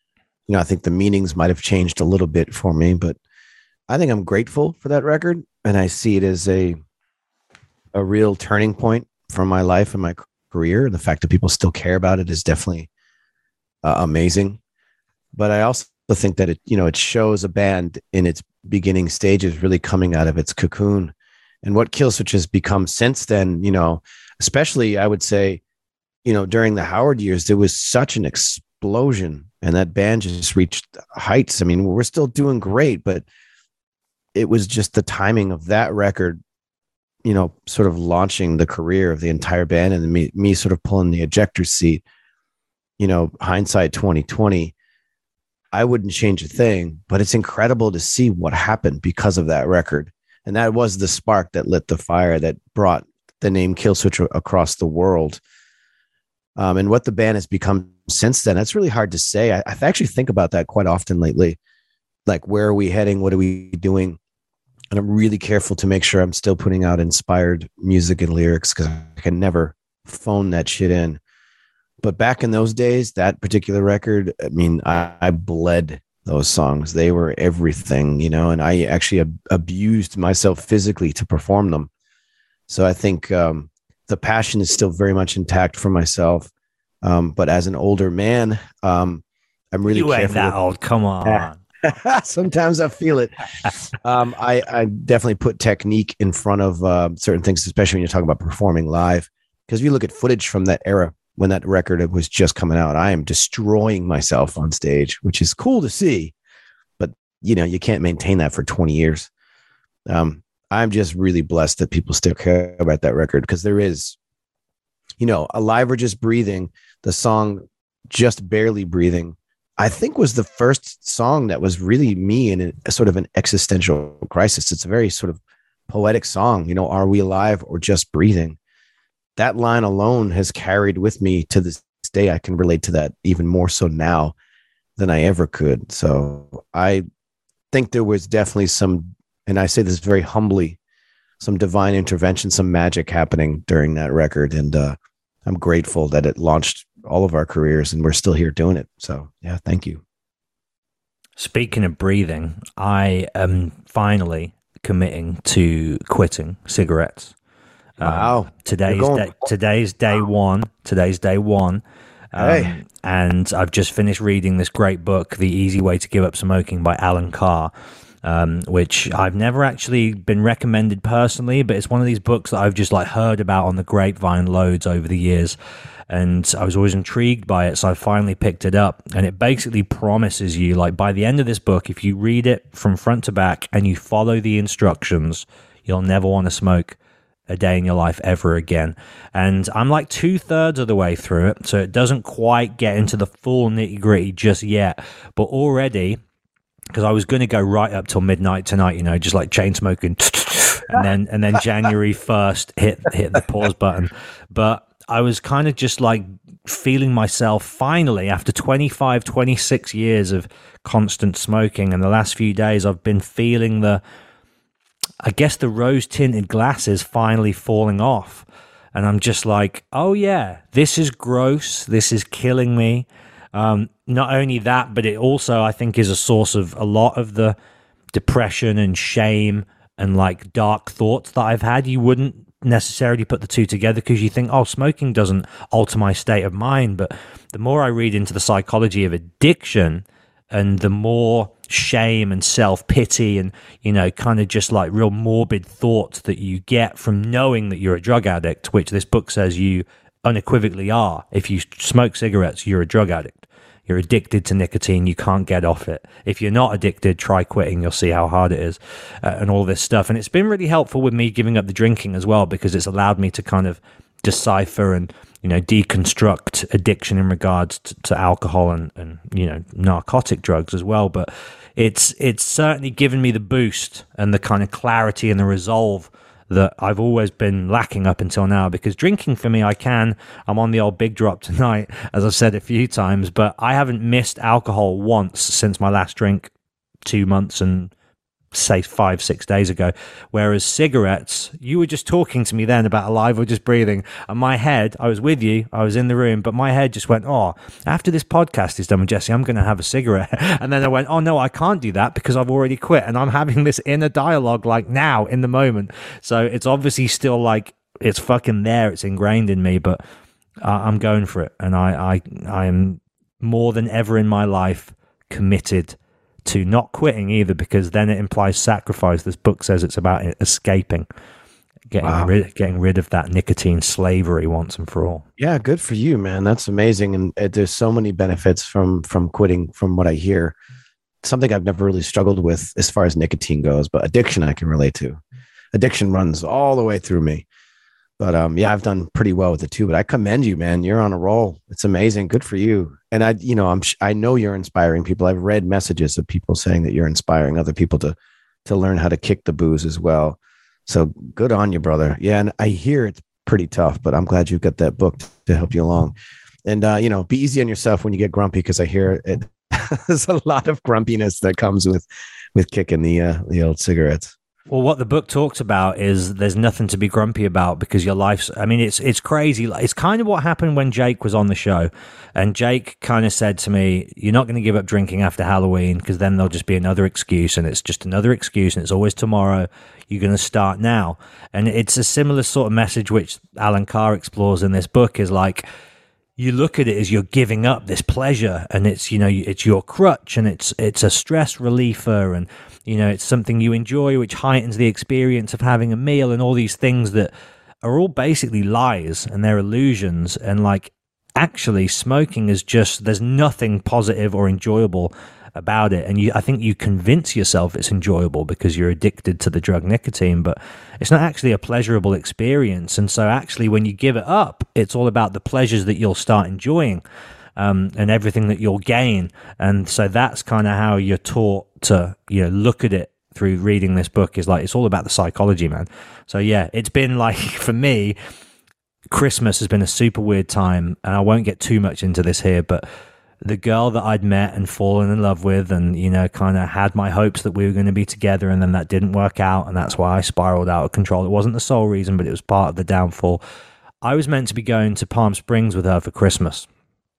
I think the meanings might have changed a little bit for me, but I think I'm grateful for that record, and I see it as a real turning point for my life and my career. The fact that people still care about it is definitely amazing. But I also think that it shows a band in its beginning stages really coming out of its cocoon, and what Killswitch has become since then. Especially I would say, during the Howard years, there was such an explosion, and that band just reached heights. I mean, we're still doing great, but it was just the timing of that record, sort of launching the career of the entire band, and me sort of pulling the ejector seat. Hindsight 2020, I wouldn't change a thing, but it's incredible to see what happened because of that record. And that was the spark that lit the fire that brought the name Killswitch across the world. And what the band has become since then, that's really hard to say. I actually think about that quite often lately. Like, where are we heading? What are we doing? And I'm really careful to make sure I'm still putting out inspired music and lyrics, because I can never phone that shit in. But back in those days, that particular record, I mean, I bled those songs. They were everything, and I actually abused myself physically to perform them. So I think the passion is still very much intact for myself. But as an older man, I'm really careful. You ain't that old. Come on. Sometimes I feel it. I definitely put technique in front of certain things, especially when you're talking about performing live. Because if you look at footage from that era, when that record was just coming out, I am destroying myself on stage, which is cool to see. But, you can't maintain that for 20 years. I'm just really blessed that people still care about that record, because there is, Alive or Just Breathing, the song Just Barely Breathing, I think was the first song that was really me in a sort of an existential crisis. It's a very sort of poetic song, are we alive or just breathing? That line alone has carried with me to this day. I can relate to that even more so now than I ever could. So I think there was definitely some, and I say this very humbly, some divine intervention, some magic happening during that record. And I'm grateful that it launched all of our careers and we're still here doing it. So yeah, thank you. Speaking of breathing, I am finally committing to quitting cigarettes. Wow. Today's day one. Hey. And I've just finished reading this great book, The Easy Way to Give Up Smoking by Alan Carr, which I've never actually been recommended personally, but it's one of these books that I've just heard about on the grapevine loads over the years. And I was always intrigued by it, so I finally picked it up. And it basically promises you, by the end of this book, if you read it from front to back and you follow the instructions, you'll never want to smoke a day in your life ever again. And I'm 2/3 of the way through it, so it doesn't quite get into the full nitty-gritty just yet. But already, because I was going to go right up till midnight tonight, just chain smoking, and then January 1st hit the pause button. But I was kind of just feeling myself finally, after 25, 26 years of constant smoking, and the last few days I've been feeling the rose-tinted glasses finally falling off. And I'm just oh yeah, this is gross. This is killing me. Not only that, but it also, I think, is a source of a lot of the depression and shame and dark thoughts that I've had. You wouldn't necessarily put the two together because you think, smoking doesn't alter my state of mind. But the more I read into the psychology of addiction, and the more shame and self-pity and, kind of just real morbid thoughts that you get from knowing that you're a drug addict, which this book says you unequivocally are. If you smoke cigarettes, you're a drug addict. You're addicted to nicotine. You can't get off it. If you're not addicted, try quitting. You'll see how hard it is, and all this stuff. And it's been really helpful with me giving up the drinking as well, because it's allowed me to kind of decipher and deconstruct addiction in regards to alcohol and narcotic drugs as well. But it's certainly given me the boost and the kind of clarity and the resolve that I've always been lacking up until now. Because drinking for me, I'm on the old big drop tonight, as I've said a few times, but I haven't missed alcohol once since my last drink 2 months and say 5-6 days ago. Whereas cigarettes, you were just talking to me then about alive or just breathing, and my head, I was with you, I was in the room, but my head just went, oh, after this podcast is done with Jesse, I'm going to have a cigarette. And then I went, oh no, I can't do that because I've already quit, and I'm having this inner dialogue like now in the moment. So it's obviously still like, it's fucking there, it's ingrained in me, but I'm going for it. And I am more than ever in my life committed to not quitting either, because then it implies sacrifice. This book says it's about escaping, getting rid of that nicotine slavery once and for all. Yeah, good for you, man. That's amazing. And there's so many benefits from quitting, from what I hear. Something I've never really struggled with as far as nicotine goes, but addiction I can relate to. Addiction runs all the way through me. But yeah, I've done pretty well with it too. But I commend you, man. You're on a roll. It's amazing. Good for you. And I know you're inspiring people. I've read messages of people saying that you're inspiring other people to learn how to kick the booze as well. So good on you, brother. Yeah, and I hear it's pretty tough, but I'm glad you've got that book to help you along. And be easy on yourself when you get grumpy, because I hear it. There's a lot of grumpiness that comes with kicking the old cigarettes. Well, what the book talks about is there's nothing to be grumpy about, because your life's, I mean, it's crazy. It's kind of what happened when Jake was on the show, and Jake kind of said to me, you're not going to give up drinking after Halloween, because then there'll just be another excuse, and it's just another excuse, and it's always tomorrow. You're going to start now. And it's a similar sort of message which Alan Carr explores in this book, is like, you look at it as you're giving up this pleasure, and it's, it's your crutch, and it's a stress reliever, and it's something you enjoy, which heightens the experience of having a meal, and all these things that are all basically lies and they're illusions. And like, actually smoking is just, there's nothing positive or enjoyable about it. And I think you convince yourself it's enjoyable because you're addicted to the drug nicotine, but it's not actually a pleasurable experience. And so actually when you give it up, it's all about the pleasures that you'll start enjoying, and everything that you'll gain. And so that's kind of how you're taught to, look at it through reading this book, is like, it's all about the psychology, man. So yeah, it's been like, for me, Christmas has been a super weird time, and I won't get too much into this here, but the girl that I'd met and fallen in love with, and, kind of had my hopes that we were going to be together, and then that didn't work out, and that's why I spiraled out of control. It wasn't the sole reason, but it was part of the downfall. I was meant to be going to Palm Springs with her for Christmas.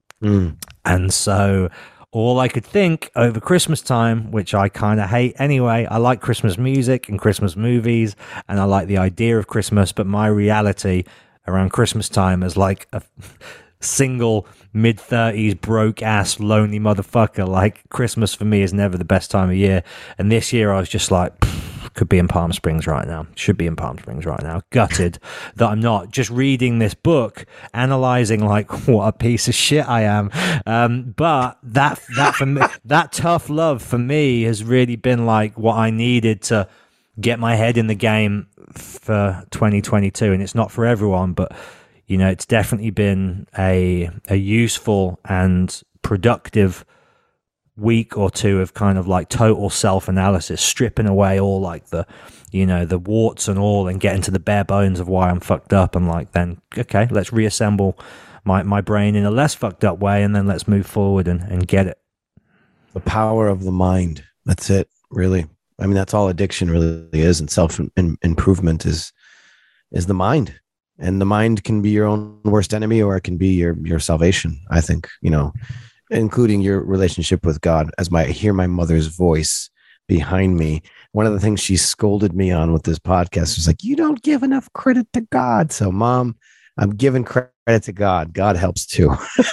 And so all I could think over Christmas time, which I kind of hate anyway, I like Christmas music and Christmas movies, and I like the idea of Christmas, but my reality around Christmas time is like a single mid-30s broke ass lonely motherfucker. Like, Christmas for me is never the best time of year, and this year I was just like, could be in Palm Springs right now, should be in Palm Springs right now, gutted that I'm not, just reading this book, analyzing like what a piece of shit I am. But that for me, that tough love for me has really been like what I needed to get my head in the game for 2022. And it's not for everyone, but it's definitely been a useful and productive week or two of kind of like total self-analysis, stripping away all like the warts and all, and getting to the bare bones of why I'm fucked up, and like, then okay, let's reassemble my brain in a less fucked up way, and then let's move forward and get it. The power of the mind, that's it, really. I mean, that's all addiction really is, and self-improvement is the mind. And the mind can be your own worst enemy, or it can be your salvation, I think, including your relationship with God. As I hear my mother's voice behind me, one of the things she scolded me on with this podcast was like, you don't give enough credit to God. So, Mom, I'm giving credit to God. God helps too.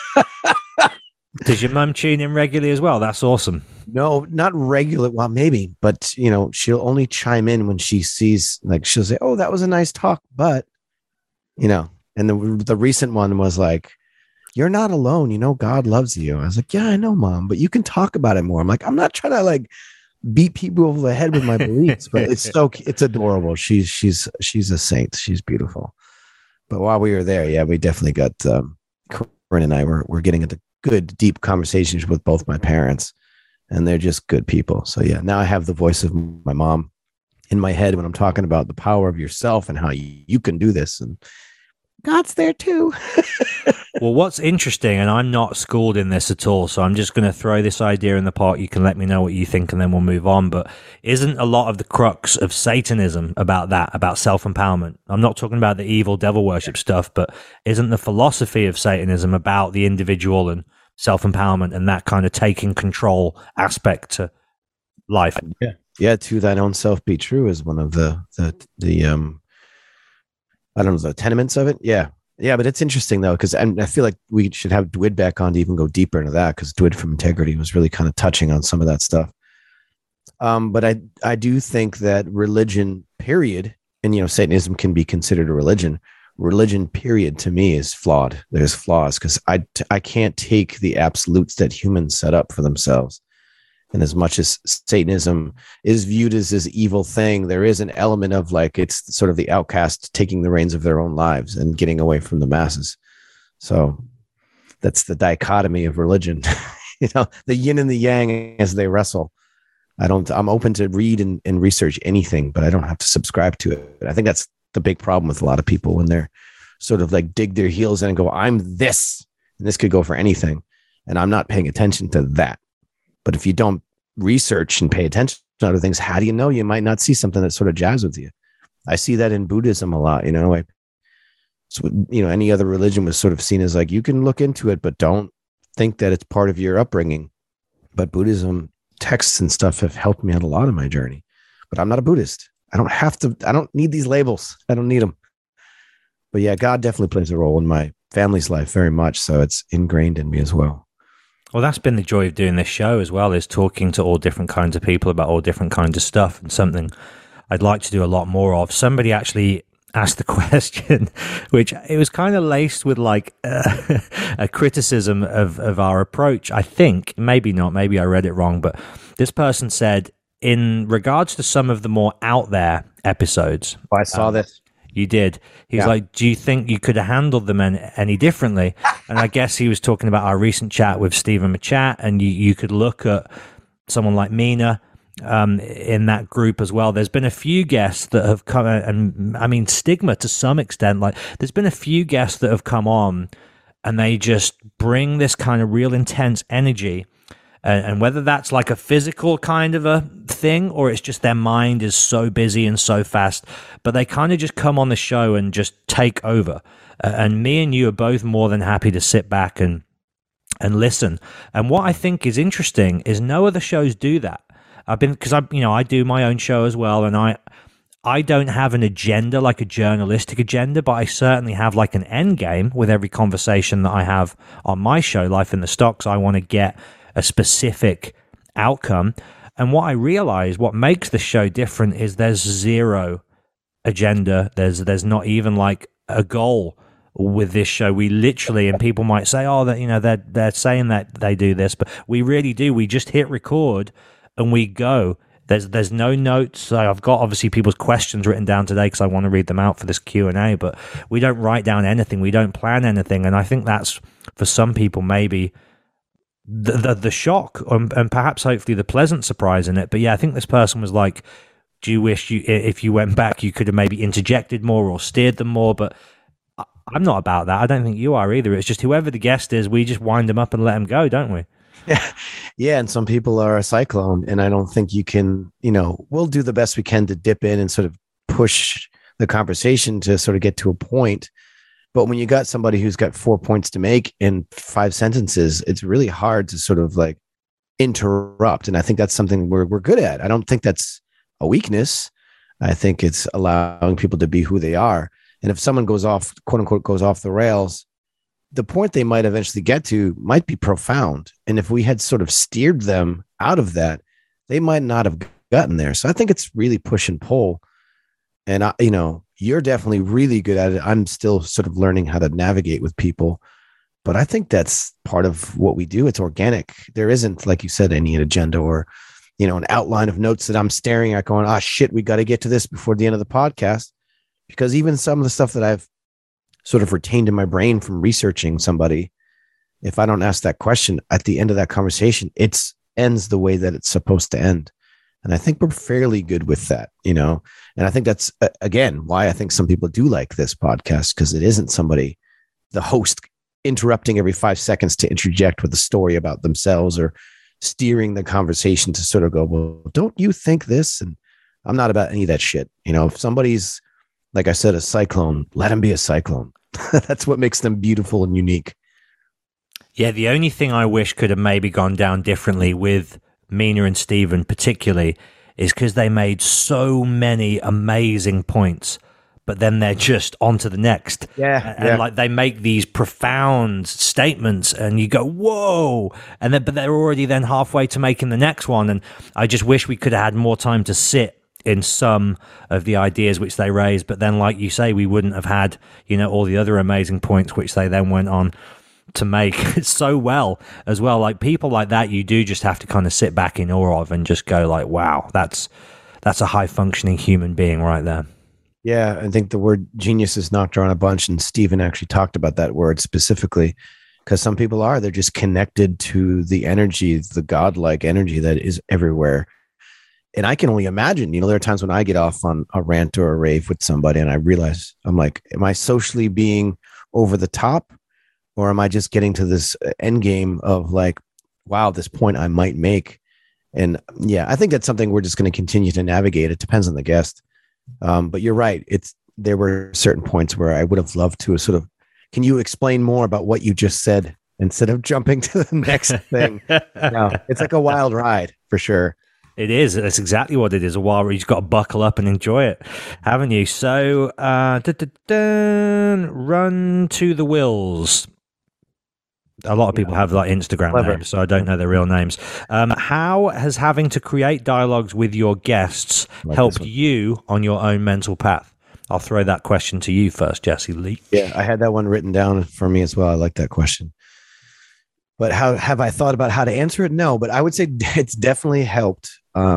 Does your mum tune in regularly as well? That's awesome. No, not regular. Well, maybe, but she'll only chime in when she sees, like, she'll say, oh, that was a nice talk, but and the recent one was like, you're not alone. God loves you. I was like, yeah, I know, Mom, but you can talk about it more. I'm like, I'm not trying to like beat people over the head with my beliefs, but it's adorable. She's a saint. She's beautiful. But while we were there, yeah, we definitely got, Corinne and I were getting into good, deep conversations with both my parents, and they're just good people. So yeah, now I have the voice of my mom in my head when I'm talking about the power of yourself and how you can do this. And God's there too. Well, what's interesting, and I'm not schooled in this at all, so I'm just going to throw this idea in the pot. You can let me know what you think, and then we'll move on. But isn't a lot of the crux of Satanism about that, about self-empowerment? I'm not talking about the evil devil worship stuff, but isn't the philosophy of Satanism about the individual and self-empowerment and that kind of taking control aspect to life? Yeah, to thine own self be true is one of the I don't know, the tenements of it. Yeah, but it's interesting though, because I feel like we should have Dwid back on to even go deeper into that, because Dwid from Integrity was really kind of touching on some of that stuff. But I do think that religion, period, and Satanism can be considered a religion. Religion, period, to me is flawed. There's flaws, because I can't take the absolutes that humans set up for themselves. And as much as Satanism is viewed as this evil thing, there is an element of like, it's sort of the outcast taking the reins of their own lives and getting away from the masses. So that's the dichotomy of religion, the yin and the yang as they wrestle. I'm open to read and research anything, but I don't have to subscribe to it. I think that's the big problem with a lot of people when they're sort of like dig their heels in and go, I'm this, and this could go for anything. And I'm not paying attention to that. But if you don't research and pay attention to other things, how do you know? You might not see something that sort of jives with you. I see that in Buddhism a lot, any other religion was sort of seen as like, you can look into it, but don't think that it's part of your upbringing. But Buddhism texts and stuff have helped me on a lot of my journey. But I'm not a Buddhist. I don't need these labels. I don't need them. But yeah, God definitely plays a role in my family's life very much. So it's ingrained in me as well. Well, that's been the joy of doing this show as well, is talking to all different kinds of people about all different kinds of stuff, and something I'd like to do a lot more of. Somebody actually asked the question, which it was kind of laced with like a criticism of our approach. I think, maybe not, maybe I read it wrong, but this person said, in regards to some of the more out there episodes. I saw this. You did. He was like, do you think you could have handled them any differently? And I guess he was talking about our recent chat with Stephen Machat, and you could look at someone like Mina in that group as well. There's been a few guests that have come, and I mean, Stigma to some extent, like there's been a few guests that have come on and they just bring this kind of real intense energy. And whether that's like a physical kind of a thing, or it's just their mind is so busy and so fast, but they kind of just come on the show and just take over. And me and you are both more than happy to sit back and listen. And what I think is interesting is no other shows do that. Because I do my own show as well, and I don't have an agenda, like a journalistic agenda, but I certainly have like an end game with every conversation that I have on my show, Life in the Stocks. I want to get a specific outcome. And what I realize, what makes the show different, is there's zero agenda. There's not even like a goal with this show. We literally, and people might say, oh, that they're saying that they do this, but we really do. We just hit record and we go. There's no notes. So I've got obviously people's questions written down today because I want to read them out for this Q&A, but we don't write down anything. We don't plan anything. And I think that's, for some people, maybe the shock and perhaps hopefully the pleasant surprise in it. But yeah, I think this person was like, do you wish if you went back, you could have maybe interjected more or steered them more? But I'm not about that. I don't think you are either. It's just whoever the guest is, we just wind them up and let them go, don't we? Yeah. And some people are a cyclone, and I don't think you can, we'll do the best we can to dip in and sort of push the conversation to sort of get to a point. But when you got somebody who's got 4 points to make in 5 sentences, it's really hard to sort of like interrupt. And I think that's something we're good at. I don't think that's a weakness. I think it's allowing people to be who they are. And if someone goes off, quote unquote, goes off the rails, the point they might eventually get to might be profound. And if we had sort of steered them out of that, they might not have gotten there. So I think it's really push and pull. And you're definitely really good at it. I'm still sort of learning how to navigate with people, but I think that's part of what we do. It's organic. There isn't, like you said, any agenda or, an outline of notes that I'm staring at going, shit, we got to get to this before the end of the podcast. Because even some of the stuff that I've sort of retained in my brain from researching somebody, if I don't ask that question at the end of that conversation, it ends the way that it's supposed to end. And I think we're fairly good with that, And I think that's, again, why I think some people do like this podcast, because it isn't somebody, the host, interrupting every 5 seconds to interject with a story about themselves or steering the conversation to sort of go, well, don't you think this? And I'm not about any of that shit. If somebody's, like I said, a cyclone, let them be a cyclone. That's what makes them beautiful and unique. Yeah, the only thing I wish could have maybe gone down differently with Mina and Steven particularly is because they made so many amazing points, but then they're just on to the next. And like they make these profound statements and you go, whoa, but they're already then halfway to making the next one. And I just wish we could have had more time to sit in some of the ideas which they raised, but then like you say, we wouldn't have had, all the other amazing points which they then went on to make so well as well. Like people like that, you do just have to kind of sit back in awe of and just go like, wow, that's a high functioning human being right there. Yeah, I think the word genius is knocked around a bunch, and Steven actually talked about that word specifically, because some people they're just connected to the energy, the godlike energy that is everywhere. And I can only imagine, there are times when I get off on a rant or a rave with somebody and I realize, I'm like, am I socially being over the top? Or am I just getting to this end game of like, wow, this point I might make? And yeah, I think that's something we're just going to continue to navigate. It depends on the guest. But you're right. There were certain points where I would have loved to sort of, can you explain more about what you just said instead of jumping to the next thing? No, it's like a wild ride for sure. It is. That's exactly what it is. A while where you've got to buckle up and enjoy it, haven't you? So, Run to the Wills. A lot of people have like Instagram names, so I don't know their real names. How has having to create dialogues with your guests helped you on your own mental path? I'll throw that question to you first, Jesse Lee. Yeah, I had that one written down for me as well. I like that question. But how have I thought about how to answer it? No, but I would say it's definitely helped.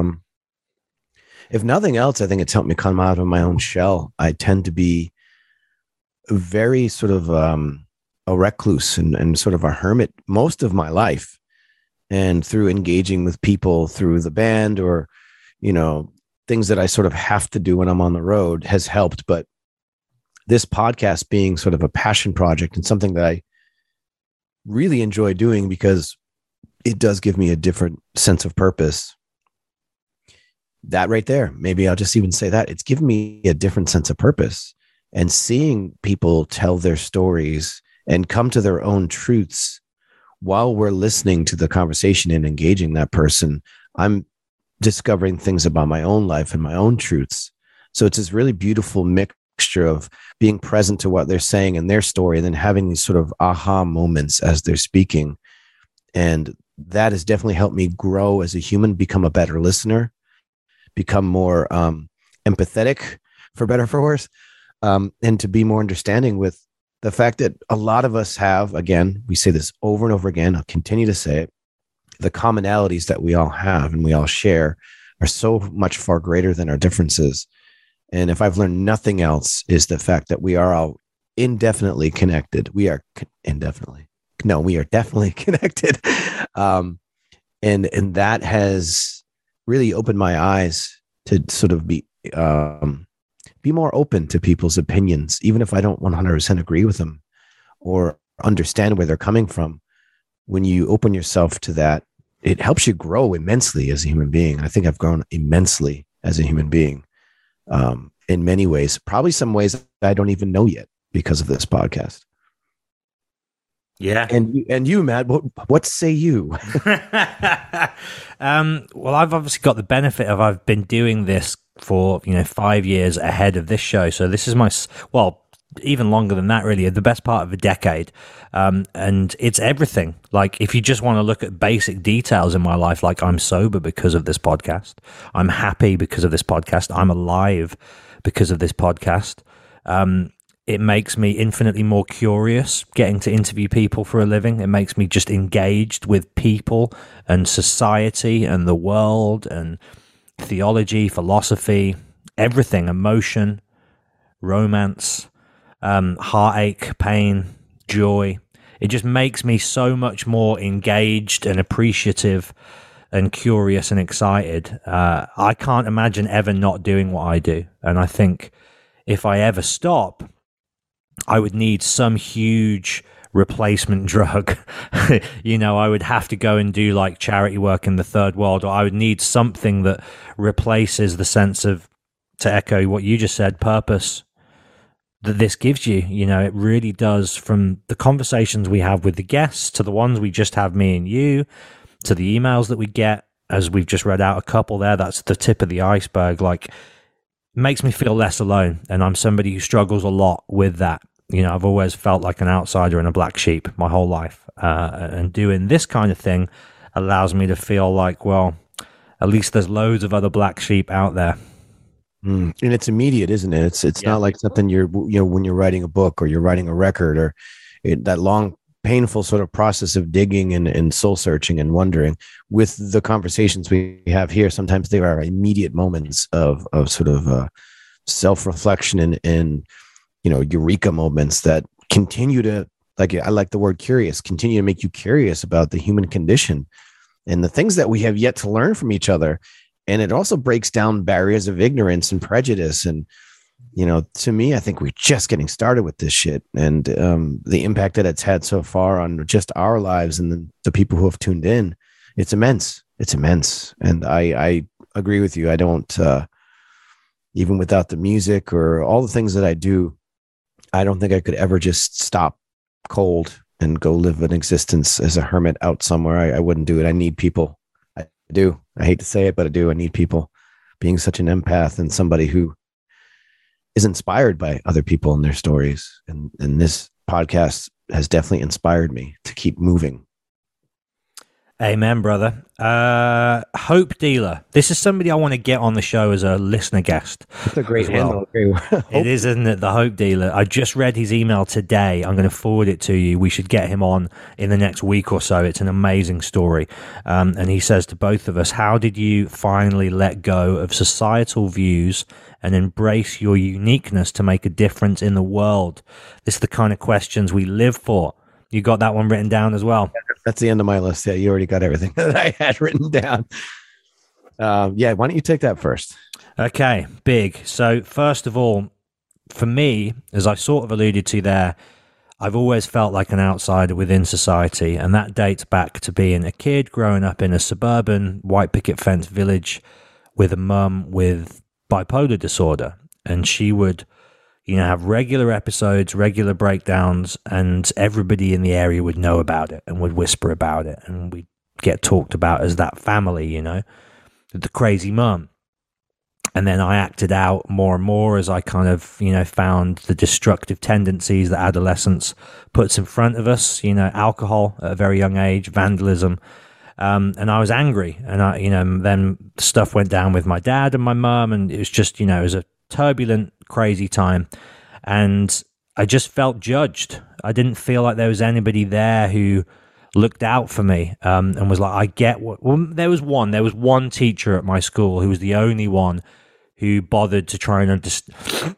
If nothing else, I think it's helped me come out of my own shell. I tend to be very sort of a recluse and sort of a hermit most of my life. And through engaging with people through the band or, things that I sort of have to do when I'm on the road has helped. But this podcast being sort of a passion project and something that I really enjoy doing because it does give me a different sense of purpose. That right there, maybe I'll just even say that it's given me a different sense of purpose, and seeing people tell their stories and come to their own truths while we're listening to the conversation and engaging that person. I'm discovering things about my own life and my own truths. So it's this really beautiful mixture of being present to what they're saying in their story and then having these sort of aha moments as they're speaking. And that has definitely helped me grow as a human, become a better listener, become more empathetic, for better or for worse, and to be more understanding with the fact that a lot of us have, again, we say this over and over again, I'll continue to say it, the commonalities that we all have and we all share are so much far greater than our differences. And if I've learned nothing else, is the fact that we are all indefinitely connected. We are we are definitely connected. And that has really opened my eyes to sort of be more open to people's opinions, even if I don't 100% agree with them or understand where they're coming from. When you open yourself to that, it helps you grow immensely as a human being. I think I've grown immensely as a human being in many ways, probably some ways I don't even know yet because of this podcast. Yeah. And you, Matt, what say you? Well, I've obviously got the benefit of I've been doing this for 5 years ahead of this show, so this is my even longer than that, really, the best part of a decade. And it's everything. Like, if you just want to look at basic details in my life, like I'm sober because of this podcast, I'm happy because of this podcast, I'm alive because of this podcast. It makes me infinitely more curious getting to interview people for a living. It makes me just engaged with people and society and the world and theology, philosophy, everything, emotion, romance, heartache, pain, joy. It just makes me so much more engaged and appreciative and curious and excited. I can't imagine ever not doing what I do. And I think if I ever stop, I would need some huge replacement drug. I would have to go and do like charity work in the third world, or I would need something that replaces the sense of, to echo what you just said, purpose that this gives you. It really does, from the conversations we have with the guests to the ones we just have, me and you, to the emails that we get, as we've just read out a couple there. That's the tip of the iceberg. Like, makes me feel less alone. And I'm somebody who struggles a lot with that. I've always felt like an outsider and a black sheep my whole life. And doing this kind of thing allows me to feel like, well, at least there's loads of other black sheep out there. And it's immediate, isn't it? It's not like something when you're writing a book or you're writing a record, or that long, painful sort of process of digging and soul searching and wondering. With the conversations we have here, sometimes they are immediate moments of sort of self-reflection and eureka moments that continue to, like, I like the word curious, continue to make you curious about the human condition and the things that we have yet to learn from each other. And it also breaks down barriers of ignorance and prejudice. And, to me, I think we're just getting started with this shit. And the impact that it's had so far on just our lives and the people who have tuned in, it's immense. It's immense. And I agree with you. I don't, even without the music or all the things that I do, I don't think I could ever just stop cold and go live an existence as a hermit out somewhere. I wouldn't do it. I need people. I do. I hate to say it, but I do. I need people. Being such an empath and somebody who is inspired by other people and their stories. And this podcast has definitely inspired me to keep moving. Amen, brother. Hope Dealer. This is somebody I want to get on the show as a listener guest. It's a great handle. It is, isn't it? The Hope Dealer. I just read his email today. I'm going to forward it to you. We should get him on in the next week or so. It's an amazing story. And he says to both of us, how did you finally let go of societal views and embrace your uniqueness to make a difference in the world? This is the kind of questions we live for. You got that one written down as well? That's the end of my list. Yeah, you already got everything that I had written down. Why don't you take that first? Okay, big. So first of all, for me, as I sort of alluded to there, I've always felt like an outsider within society, and that dates back to being a kid growing up in a suburban white picket fence village with a mum with bipolar disorder, and she would have regular episodes, regular breakdowns, and everybody in the area would know about it and would whisper about it. And we'd get talked about as that family, the crazy mum. And then I acted out more and more as I kind of, found the destructive tendencies that adolescence puts in front of us, alcohol at a very young age, vandalism. And I was angry. And then stuff went down with my dad and my mum, and it was just, it was a turbulent, crazy time, and I just felt judged. I didn't feel like there was anybody there who looked out for me, and was like, I get what. Well, there was one teacher at my school who was the only one who bothered to try and understand.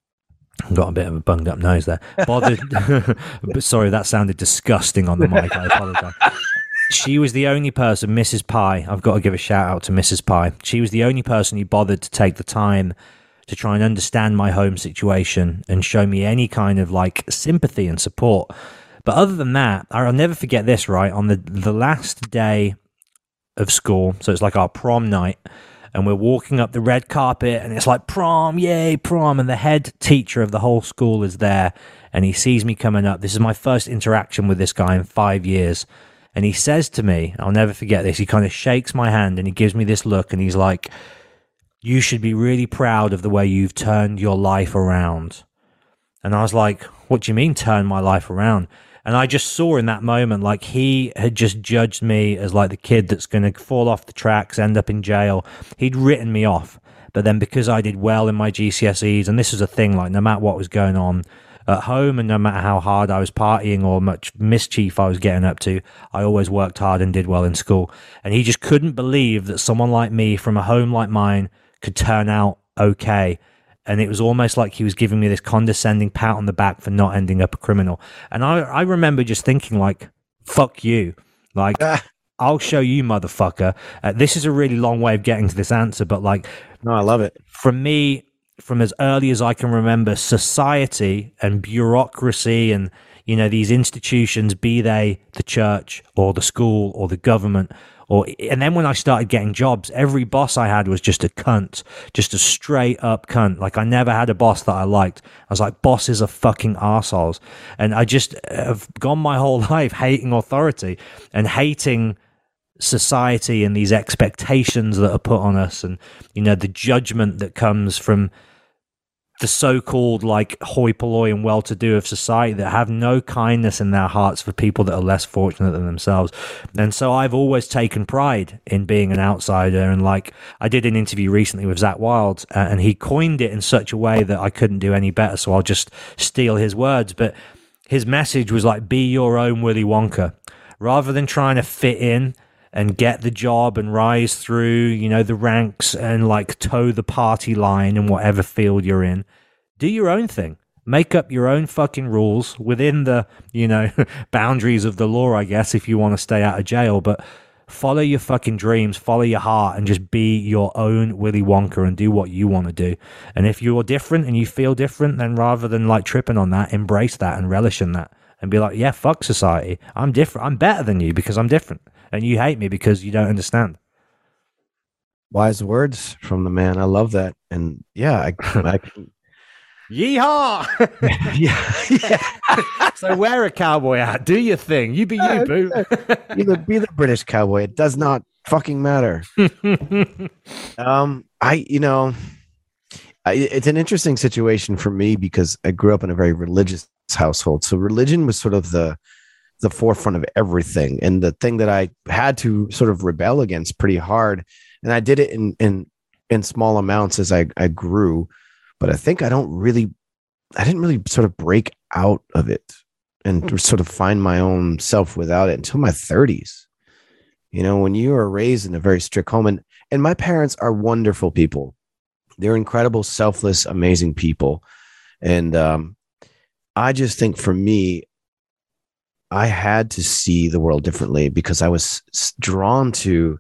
Got a bit of a bunged up nose there. Bothered. Sorry, that sounded disgusting on the mic. I apologize. She was the only person, Mrs. Pye. I've got to give a shout out to Mrs. Pye. She was the only person who bothered to take the time to try and understand my home situation and show me any kind of like sympathy and support. But other than that, I'll never forget this, right? On the last day of school, so it's like our prom night, and we're walking up the red carpet, and it's like, prom, yay, prom, and the head teacher of the whole school is there, and he sees me coming up. This is my first interaction with this guy in 5 years, and he says to me, I'll never forget this, he kind of shakes my hand, and he gives me this look, and he's like, you should be really proud of the way you've turned your life around. And I was like, what do you mean turn my life around? And I just saw in that moment, like, he had just judged me as like the kid that's going to fall off the tracks, end up in jail. He'd written me off. But then because I did well in my GCSEs, and this was a thing, like, no matter what was going on at home and no matter how hard I was partying or much mischief I was getting up to, I always worked hard and did well in school. And he just couldn't believe that someone like me from a home like mine could turn out okay. And it was almost like he was giving me this condescending pat on the back for not ending up a criminal. And I remember just thinking, like, fuck you. Like, I'll show you, motherfucker. This is a really long way of getting to this answer, but like, No, I love it. from me, from as early as I can remember, society and bureaucracy and, you know, these institutions, be they the church or the school or the government, and then when I started getting jobs, every boss I had was just a cunt, just a straight up cunt. Like, I never had a boss that I liked. I was like, bosses are fucking arseholes. And I just have gone my whole life hating authority and hating society and these expectations that are put on us, and, you know, the judgment that comes from the so-called like hoi polloi and well-to-do of society that have no kindness in their hearts for people that are less fortunate than themselves. And so I've always taken pride in being an outsider. And like, I did an interview recently with Zach Wilde, and he coined it in such a way that I couldn't do any better, so I'll just steal his words. But his message was like, be your own Willy Wonka. Rather than trying to fit in and get the job and rise through, you know, the ranks and like toe the party line in whatever field you're in, do your own thing. Make up your own fucking rules within the, you know, boundaries of the law, I guess, if you want to stay out of jail. But follow your fucking dreams, follow your heart, and just be your own Willy Wonka and do what you want to do. And if you're different and you feel different, then rather than like tripping on that, embrace that and relish in that and be like, yeah, fuck society. I'm different. I'm better than you because I'm different. And you hate me because you don't understand. Wise words from the man. I love that. And yeah, I Yeehaw! yeah. So wear a cowboy hat. Do your thing. You be you, boo. Be the British cowboy. It does not fucking matter. It's an interesting situation for me because I grew up in a very religious household. So religion was sort of the forefront of everything, and the thing that I had to sort of rebel against pretty hard. And I did it in small amounts as I grew, but I think I didn't really sort of break out of it and sort of find my own self without it until my 30s. You know, when you are raised in a very strict home, and my parents are wonderful people. They're incredible, selfless, amazing people. And I just think for me, I had to see the world differently because I was drawn to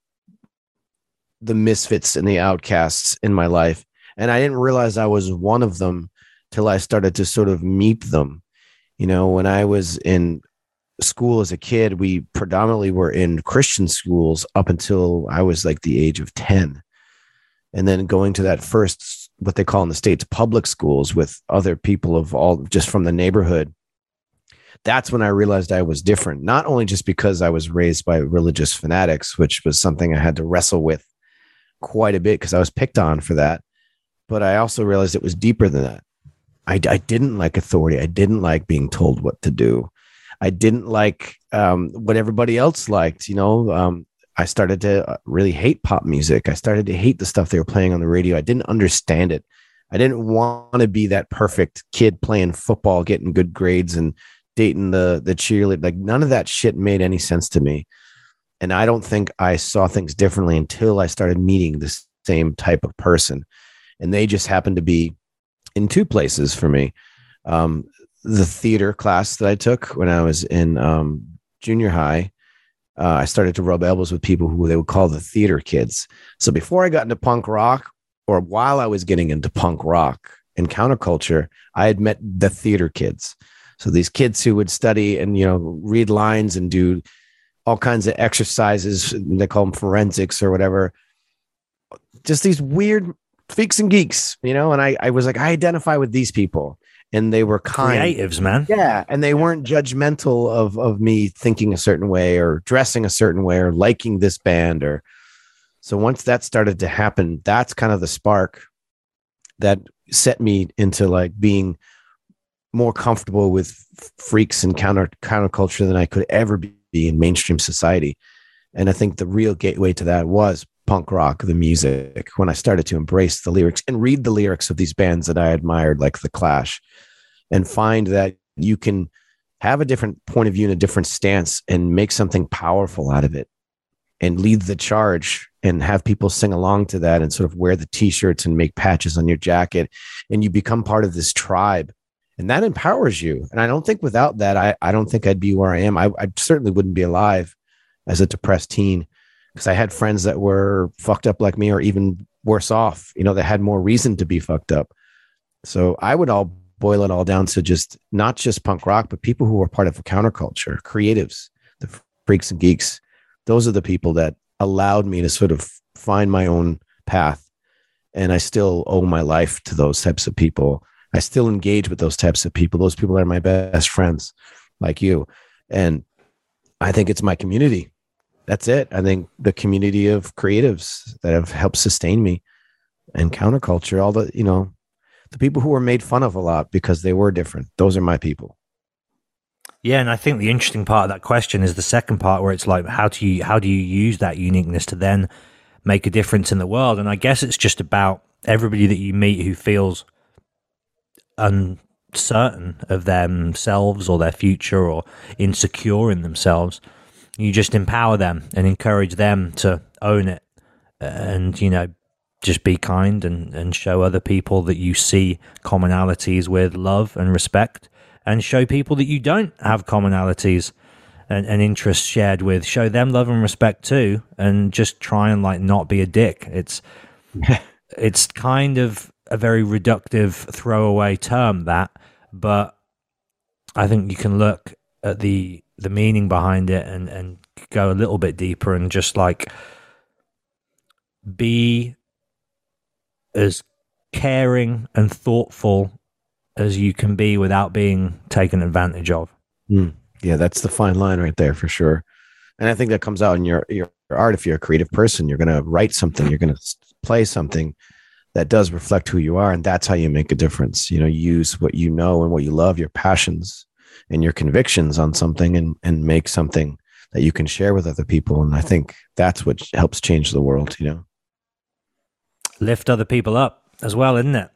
the misfits and the outcasts in my life. And I didn't realize I was one of them till I started to sort of meet them. You know, when I was in school as a kid, we predominantly were in Christian schools up until I was like the age of 10. And then going to that first, what they call in the States, public schools with other people of all just from the neighborhood. That's when I realized I was different, not only just because I was raised by religious fanatics, which was something I had to wrestle with quite a bit because I was picked on for that. But I also realized it was deeper than that. I didn't like authority. I didn't like being told what to do. I didn't like what everybody else liked. You know, I started to really hate pop music. I started to hate the stuff they were playing on the radio. I didn't understand it. I didn't want to be that perfect kid playing football, getting good grades and dating the cheerleader. Like none of that shit made any sense to me. And I don't think I saw things differently until I started meeting the same type of person. And they just happened to be in two places for me. The theater class that I took when I was in junior high, I started to rub elbows with people who they would call the theater kids. So before I got into punk rock, or while I was getting into punk rock and counterculture, I had met the theater kids. So these kids who would study and, you know, read lines and do all kinds of exercises, they call them forensics or whatever. Just these weird freaks and geeks, you know? And I was like, I identify with these people. And they were kind. Creatives, man. Yeah. And they weren't judgmental of me thinking a certain way or dressing a certain way or liking this band. Or so once that started to happen, that's kind of the spark that set me into like being more comfortable with freaks and counterculture than I could ever be in mainstream society. And I think the real gateway to that was punk rock, the music, when I started to embrace the lyrics and read the lyrics of these bands that I admired, like The Clash, and find that you can have a different point of view and a different stance and make something powerful out of it and lead the charge and have people sing along to that and sort of wear the t-shirts and make patches on your jacket. And you become part of this tribe. And that empowers you. And I don't think without that, I don't think I'd be where I am. I certainly wouldn't be alive as a depressed teen, because I had friends that were fucked up like me, or even worse off, that had more reason to be fucked up. So I would all boil it all down to just not just punk rock, but people who were part of a counterculture, creatives, the freaks and geeks. Those are the people that allowed me to sort of find my own path. And I still owe my life to those types of people. I still engage with those types of people. Those people are my best friends, like you. And I think it's my community. That's it. I think the community of creatives that have helped sustain me, and counterculture, all the, the people who were made fun of a lot because they were different. Those are my people. Yeah, and I think the interesting part of that question is the second part, where it's like, how do you use that uniqueness to then make a difference in the world? And I guess it's just about everybody that you meet who feels uncertain of themselves or their future, or insecure in themselves. You just empower them and encourage them to own it, and just be kind and show other people that you see commonalities with love and respect, and show people that you don't have commonalities and interests shared with, show them love and respect too, and just try and not be a dick. It's kind of a very reductive throwaway term, that, but I think you can look at the meaning behind it and go a little bit deeper, and just be as caring and thoughtful as you can be without being taken advantage of. Yeah, that's the fine line right there for sure. And I think that comes out in your art. If you're a creative person, you're going to write something, you're going to play something that does reflect who you are. And that's how you make a difference. Use what you know and what you love, your passions and your convictions on something, and make something that you can share with other people. And I think that's what helps change the world, Lift other people up as well, isn't it?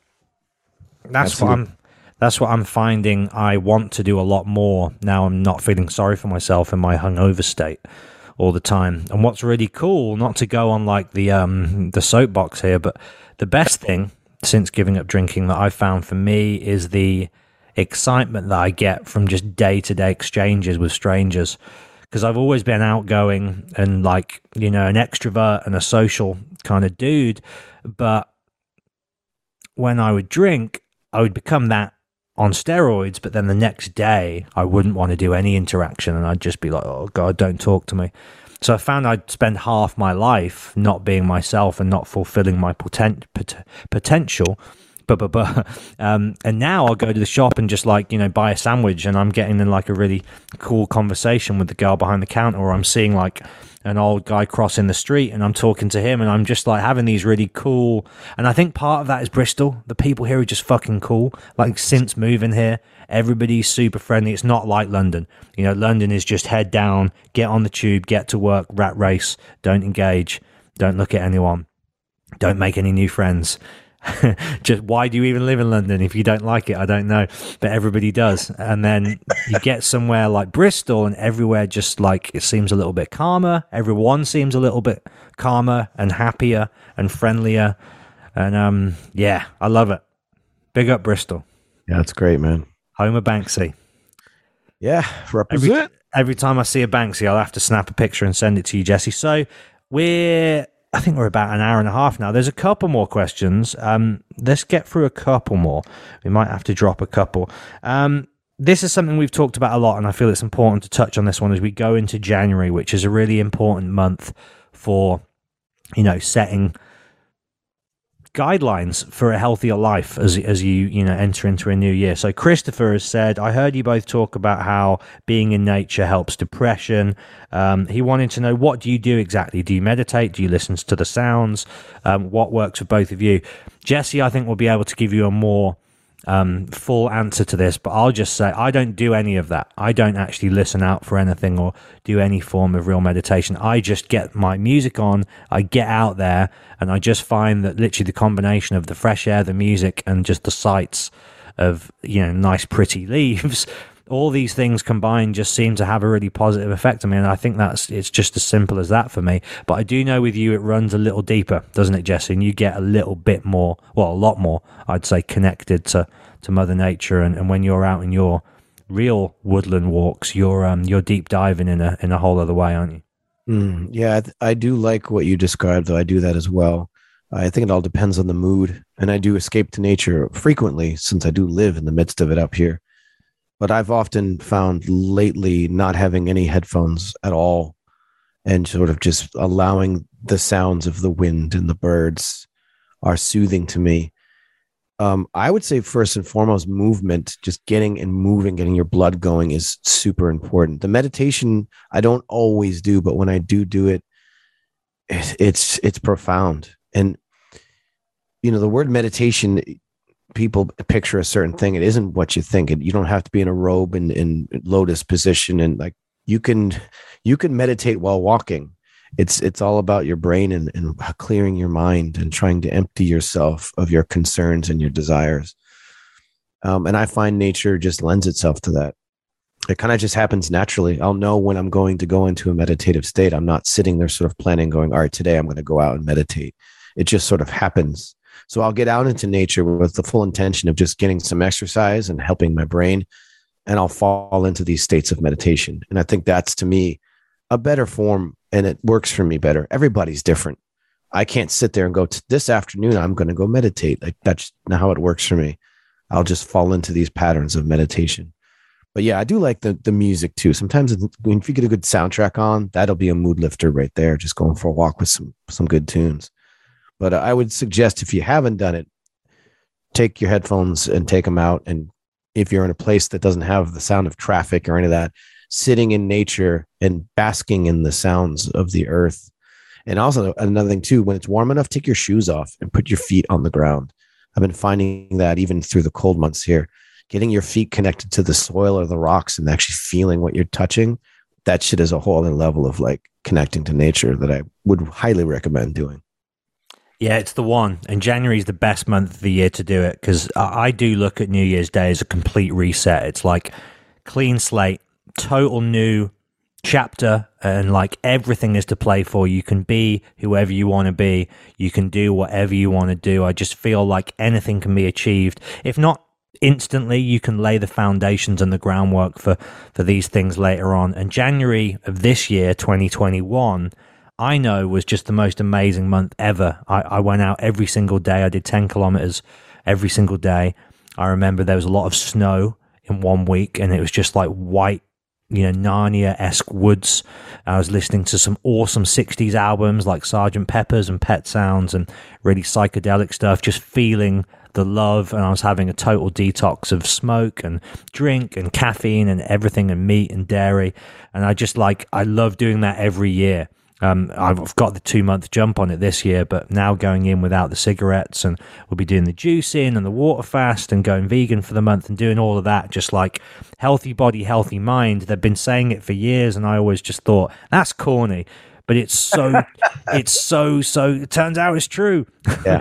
That's what I'm finding I want to do a lot more now. I'm not feeling sorry for myself in my hungover state all the time. And what's really cool, not to go on the soapbox here, but the best thing since giving up drinking that I've found for me is the excitement that I get from just day-to-day exchanges with strangers. Because I've always been outgoing and an extrovert and a social kind of dude. But when I would drink, I would become that on steroids. But then the next day, I wouldn't want to do any interaction. And I'd just be like, oh, God, don't talk to me. So I found I'd spend half my life not being myself and not fulfilling my potential. And now I'll go to the shop and just buy a sandwich, and I'm getting in a really cool conversation with the girl behind the counter, or I'm seeing an old guy crossing the street and I'm talking to him, and I'm just having these really cool. And I think part of that is Bristol. The people here are just fucking cool. Since moving here, everybody's super friendly. It's not like London. London is just head down, get on the tube, get to work, rat race, don't engage, don't look at anyone, don't make any new friends. Just why do you even live in London if you don't like it? I don't know, but everybody does. And then you get somewhere like Bristol, and everywhere just it seems a little bit calmer. Everyone seems a little bit calmer and happier and friendlier. And yeah, I love it. Big up Bristol. Yeah, that's great, man. Home of Banksy. Yeah, represent. Every time I see a Banksy, I'll have to snap a picture and send it to you, Jesse. So I think we're about an hour and a half now. There's a couple more questions. Let's get through a couple more. We might have to drop a couple. This is something we've talked about a lot, and I feel it's important to touch on this one as we go into January, which is a really important month for, setting guidelines for a healthier life as you enter into a new year. So Christopher has said, I heard you both talk about how being in nature helps depression. He wanted to know, what do you do exactly? Do you meditate? Do you listen to the sounds? What works for both of you? Jesse, I think, will be able to give you a more full answer to this, but I'll just say I don't do any of that. I don't actually listen out for anything or do any form of real meditation. I just get my music on, I get out there, and I just find that literally the combination of the fresh air, the music, and just the sights of nice pretty leaves, all these things combined just seem to have a really positive effect on me. And I think it's just as simple as that for me. But I do know with you, it runs a little deeper, doesn't it, Jesse? And you get a little bit more, well, a lot more, I'd say, connected to Mother Nature. And when you're out in your real woodland walks, you're deep diving in a whole other way, aren't you? Yeah, I do like what you described, though. I do that as well. I think it all depends on the mood. And I do escape to nature frequently since I do live in the midst of it up here. But I've often found lately not having any headphones at all and sort of just allowing the sounds of the wind and the birds are soothing to me. I would say first and foremost, movement, just getting and moving, getting your blood going is super important. The meditation I don't always do, but when I do it, it's profound. And the word meditation, people picture a certain thing. It isn't what you think. You don't have to be in a robe and in lotus position, and like you can meditate while walking. It's all about your brain and clearing your mind and trying to empty yourself of your concerns and your desires. And I find nature just lends itself to that. It kind of just happens naturally. I'll know when I'm going to go into a meditative state. I'm not sitting there sort of planning, going, all right, today I'm going to go out and meditate. It just sort of happens. So I'll get out into nature with the full intention of just getting some exercise and helping my brain. And I'll fall into these states of meditation. And I think that's, to me, a better form, and it works for me better. Everybody's different. I can't sit there and go, this afternoon, I'm going to go meditate. Like, that's not how it works for me. I'll just fall into these patterns of meditation. But yeah, I do like the music too. Sometimes if you get a good soundtrack on, that'll be a mood lifter right there. Just going for a walk with some good tunes. But I would suggest, if you haven't done it, take your headphones and take them out. And if you're in a place that doesn't have the sound of traffic or any of that, sitting in nature and basking in the sounds of the earth. And also another thing too, when it's warm enough, take your shoes off and put your feet on the ground. I've been finding that even through the cold months here, getting your feet connected to the soil or the rocks and actually feeling what you're touching, that shit is a whole other level of like connecting to nature that I would highly recommend doing. Yeah, it's the one. And January is the best month of the year to do it, because I do look at New Year's Day as a complete reset. It's like clean slate, total new chapter, and like everything is to play for. You can be whoever you want to be. You can do whatever you want to do. I just feel like anything can be achieved. If not instantly, you can lay the foundations and the groundwork for these things later on. And January of this year, 2021, I know was just the most amazing month ever. I went out every single day. I did 10 kilometers every single day. I remember there was a lot of snow in 1 week, and it was just like white, Narnia-esque woods. I was listening to some awesome 60s albums like Sgt. Pepper's and Pet Sounds and really psychedelic stuff, just feeling the love. And I was having a total detox of smoke and drink and caffeine and everything, and meat and dairy. And I love doing that every year. I've got the 2-month jump on it this year, but now going in without the cigarettes, and we'll be doing the juicing and the water fast and going vegan for the month and doing all of that. Just like healthy body, healthy mind. They've been saying it for years, and I always just thought that's corny, but it's so, it turns out it's true. Yeah,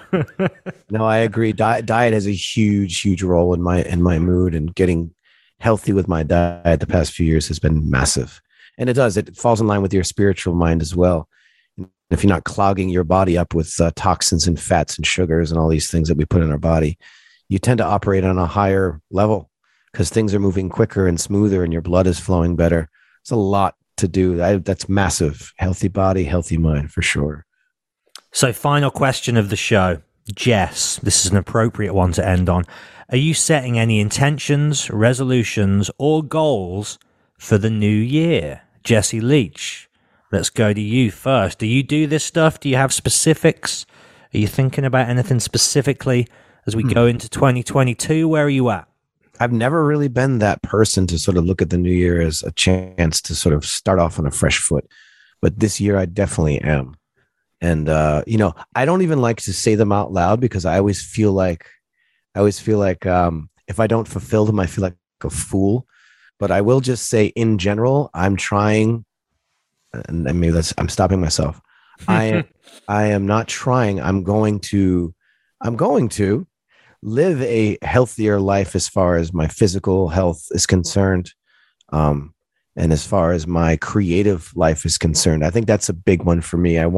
no, I agree. Diet has a huge role in my mood, and getting healthy with my diet the past few years has been massive. And it falls in line with your spiritual mind as well. If you're not clogging your body up with toxins and fats and sugars and all these things that we put in our body, you tend to operate on a higher level because things are moving quicker and smoother and your blood is flowing better. It's a lot to do. That's massive. Healthy body, healthy mind, for sure. So final question of the show. Jess, this is an appropriate one to end on. Are you setting any intentions, resolutions, or goals for the new year? Jesse Leach, let's go to you first. Do you do this stuff? Do you have specifics? Are you thinking about anything specifically as we go into 2022? Where are you at? I've never really been that person to sort of look at the new year as a chance to sort of start off on a fresh foot. But this year I definitely am. And, I don't even like to say them out loud because I always feel like if I don't fulfill them, I feel like a fool. But I will just say, in general, I'm trying, and maybe I'm stopping myself. I am not trying. I'm going to live a healthier life as far as my physical health is concerned, and as far as my creative life is concerned. I think that's a big one for me. I'm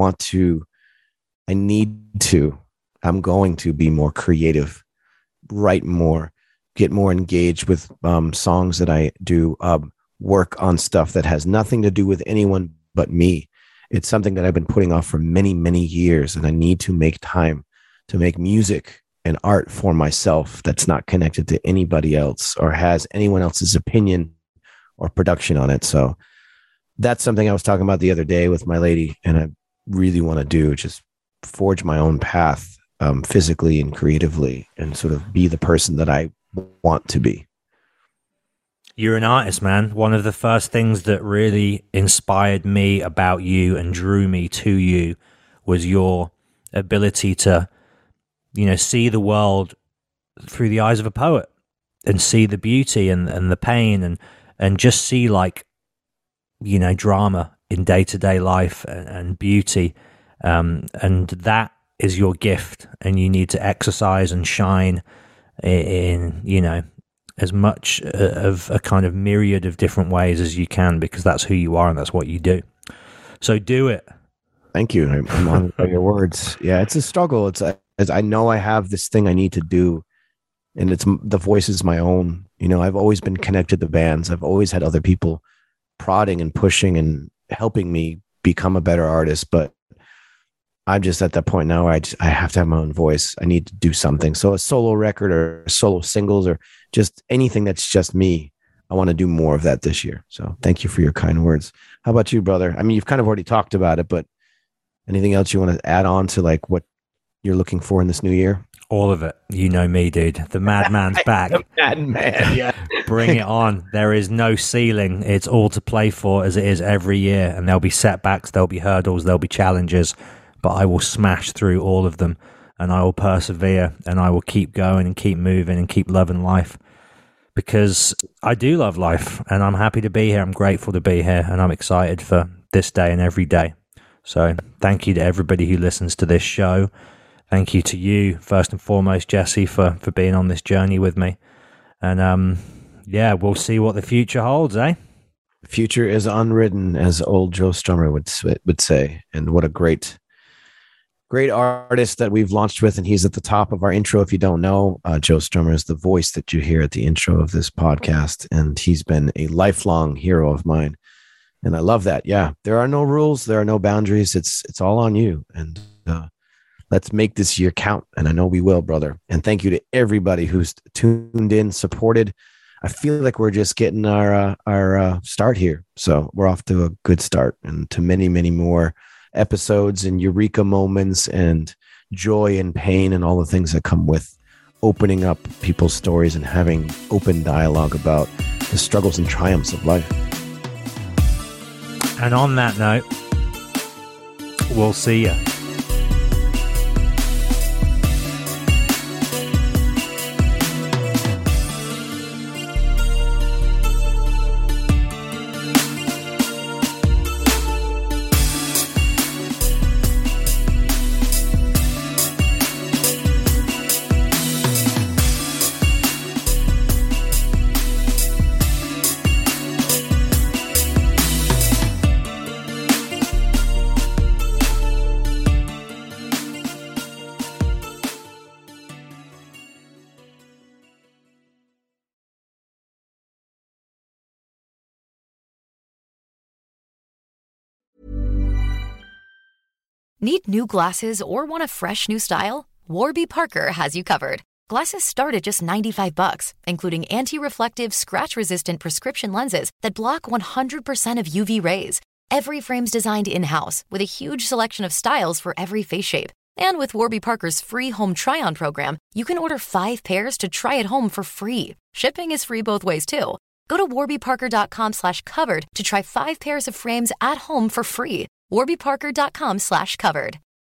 going to be more creative, write more, get more engaged with songs that I do, work on stuff that has nothing to do with anyone but me, it's something that I've been putting off for many, many years. And I need to make time to make music and art for myself that's not connected to anybody else or has anyone else's opinion or production on it. So that's something I was talking about the other day with my lady, and I really want to do, just forge my own path physically and creatively and sort of be the person that I want to be. You're an artist, man. One of the first things that really inspired me about you and drew me to you was your ability to, see the world through the eyes of a poet and see the beauty and the pain and just see drama in day-to-day life and beauty. And that is your gift, and you need to exercise and shine in, as much of a kind of myriad of different ways as you can, because that's who you are and that's what you do. So do it. Thank you. I'm honored by your words. Yeah, it's a struggle. As I know I have this thing I need to do, and the voice is my own. I've always been connected to bands. I've always had other people prodding and pushing and helping me become a better artist. But I'm just at that point now where I have to have my own voice. I need to do something. So a solo record or solo singles or just anything that's just me. I want to do more of that this year. So thank you for your kind words. How about you, brother? I mean, you've kind of already talked about it, but anything else you want to add on to what you're looking for in this new year? All of it. You know me, dude. The madman's back. The madman, yeah. Bring it on. There is no ceiling. It's all to play for, as it is every year. And there'll be setbacks, there'll be hurdles, there'll be challenges. But I will smash through all of them, and I will persevere, and I will keep going and keep moving and keep loving life, because I do love life, and I'm happy to be here. I'm grateful to be here, and I'm excited for this day and every day. So thank you to everybody who listens to this show. Thank you to you, first and foremost, Jesse, for being on this journey with me. And we'll see what the future holds, eh? The future is unwritten, as old Joe Strummer would say. And what a great artist that we've launched with, and he's at the top of our intro. If you don't know, Joe Strummer is the voice that you hear at the intro of this podcast, and he's been a lifelong hero of mine, and I love that. Yeah, there are no rules, there are no boundaries. It's all on you, and let's make this year count, and I know we will, brother. And thank you to everybody who's tuned in, supported. I feel like we're just getting our start here, so we're off to a good start, and to many, many more episodes and eureka moments and joy and pain and all the things that come with opening up people's stories and having open dialogue about the struggles and triumphs of life. And on that note, we'll see you. Need new glasses or want a fresh new style? Warby Parker has you covered. Glasses start at just $95, including anti-reflective, scratch-resistant prescription lenses that block 100% of UV rays. Every frame's designed in-house with a huge selection of styles for every face shape. And with Warby Parker's free home try-on program, you can order 5 pairs to try at home for free. Shipping is free both ways, too. Go to warbyparker.com/covered to try 5 pairs of frames at home for free. warbyparker.com/covered.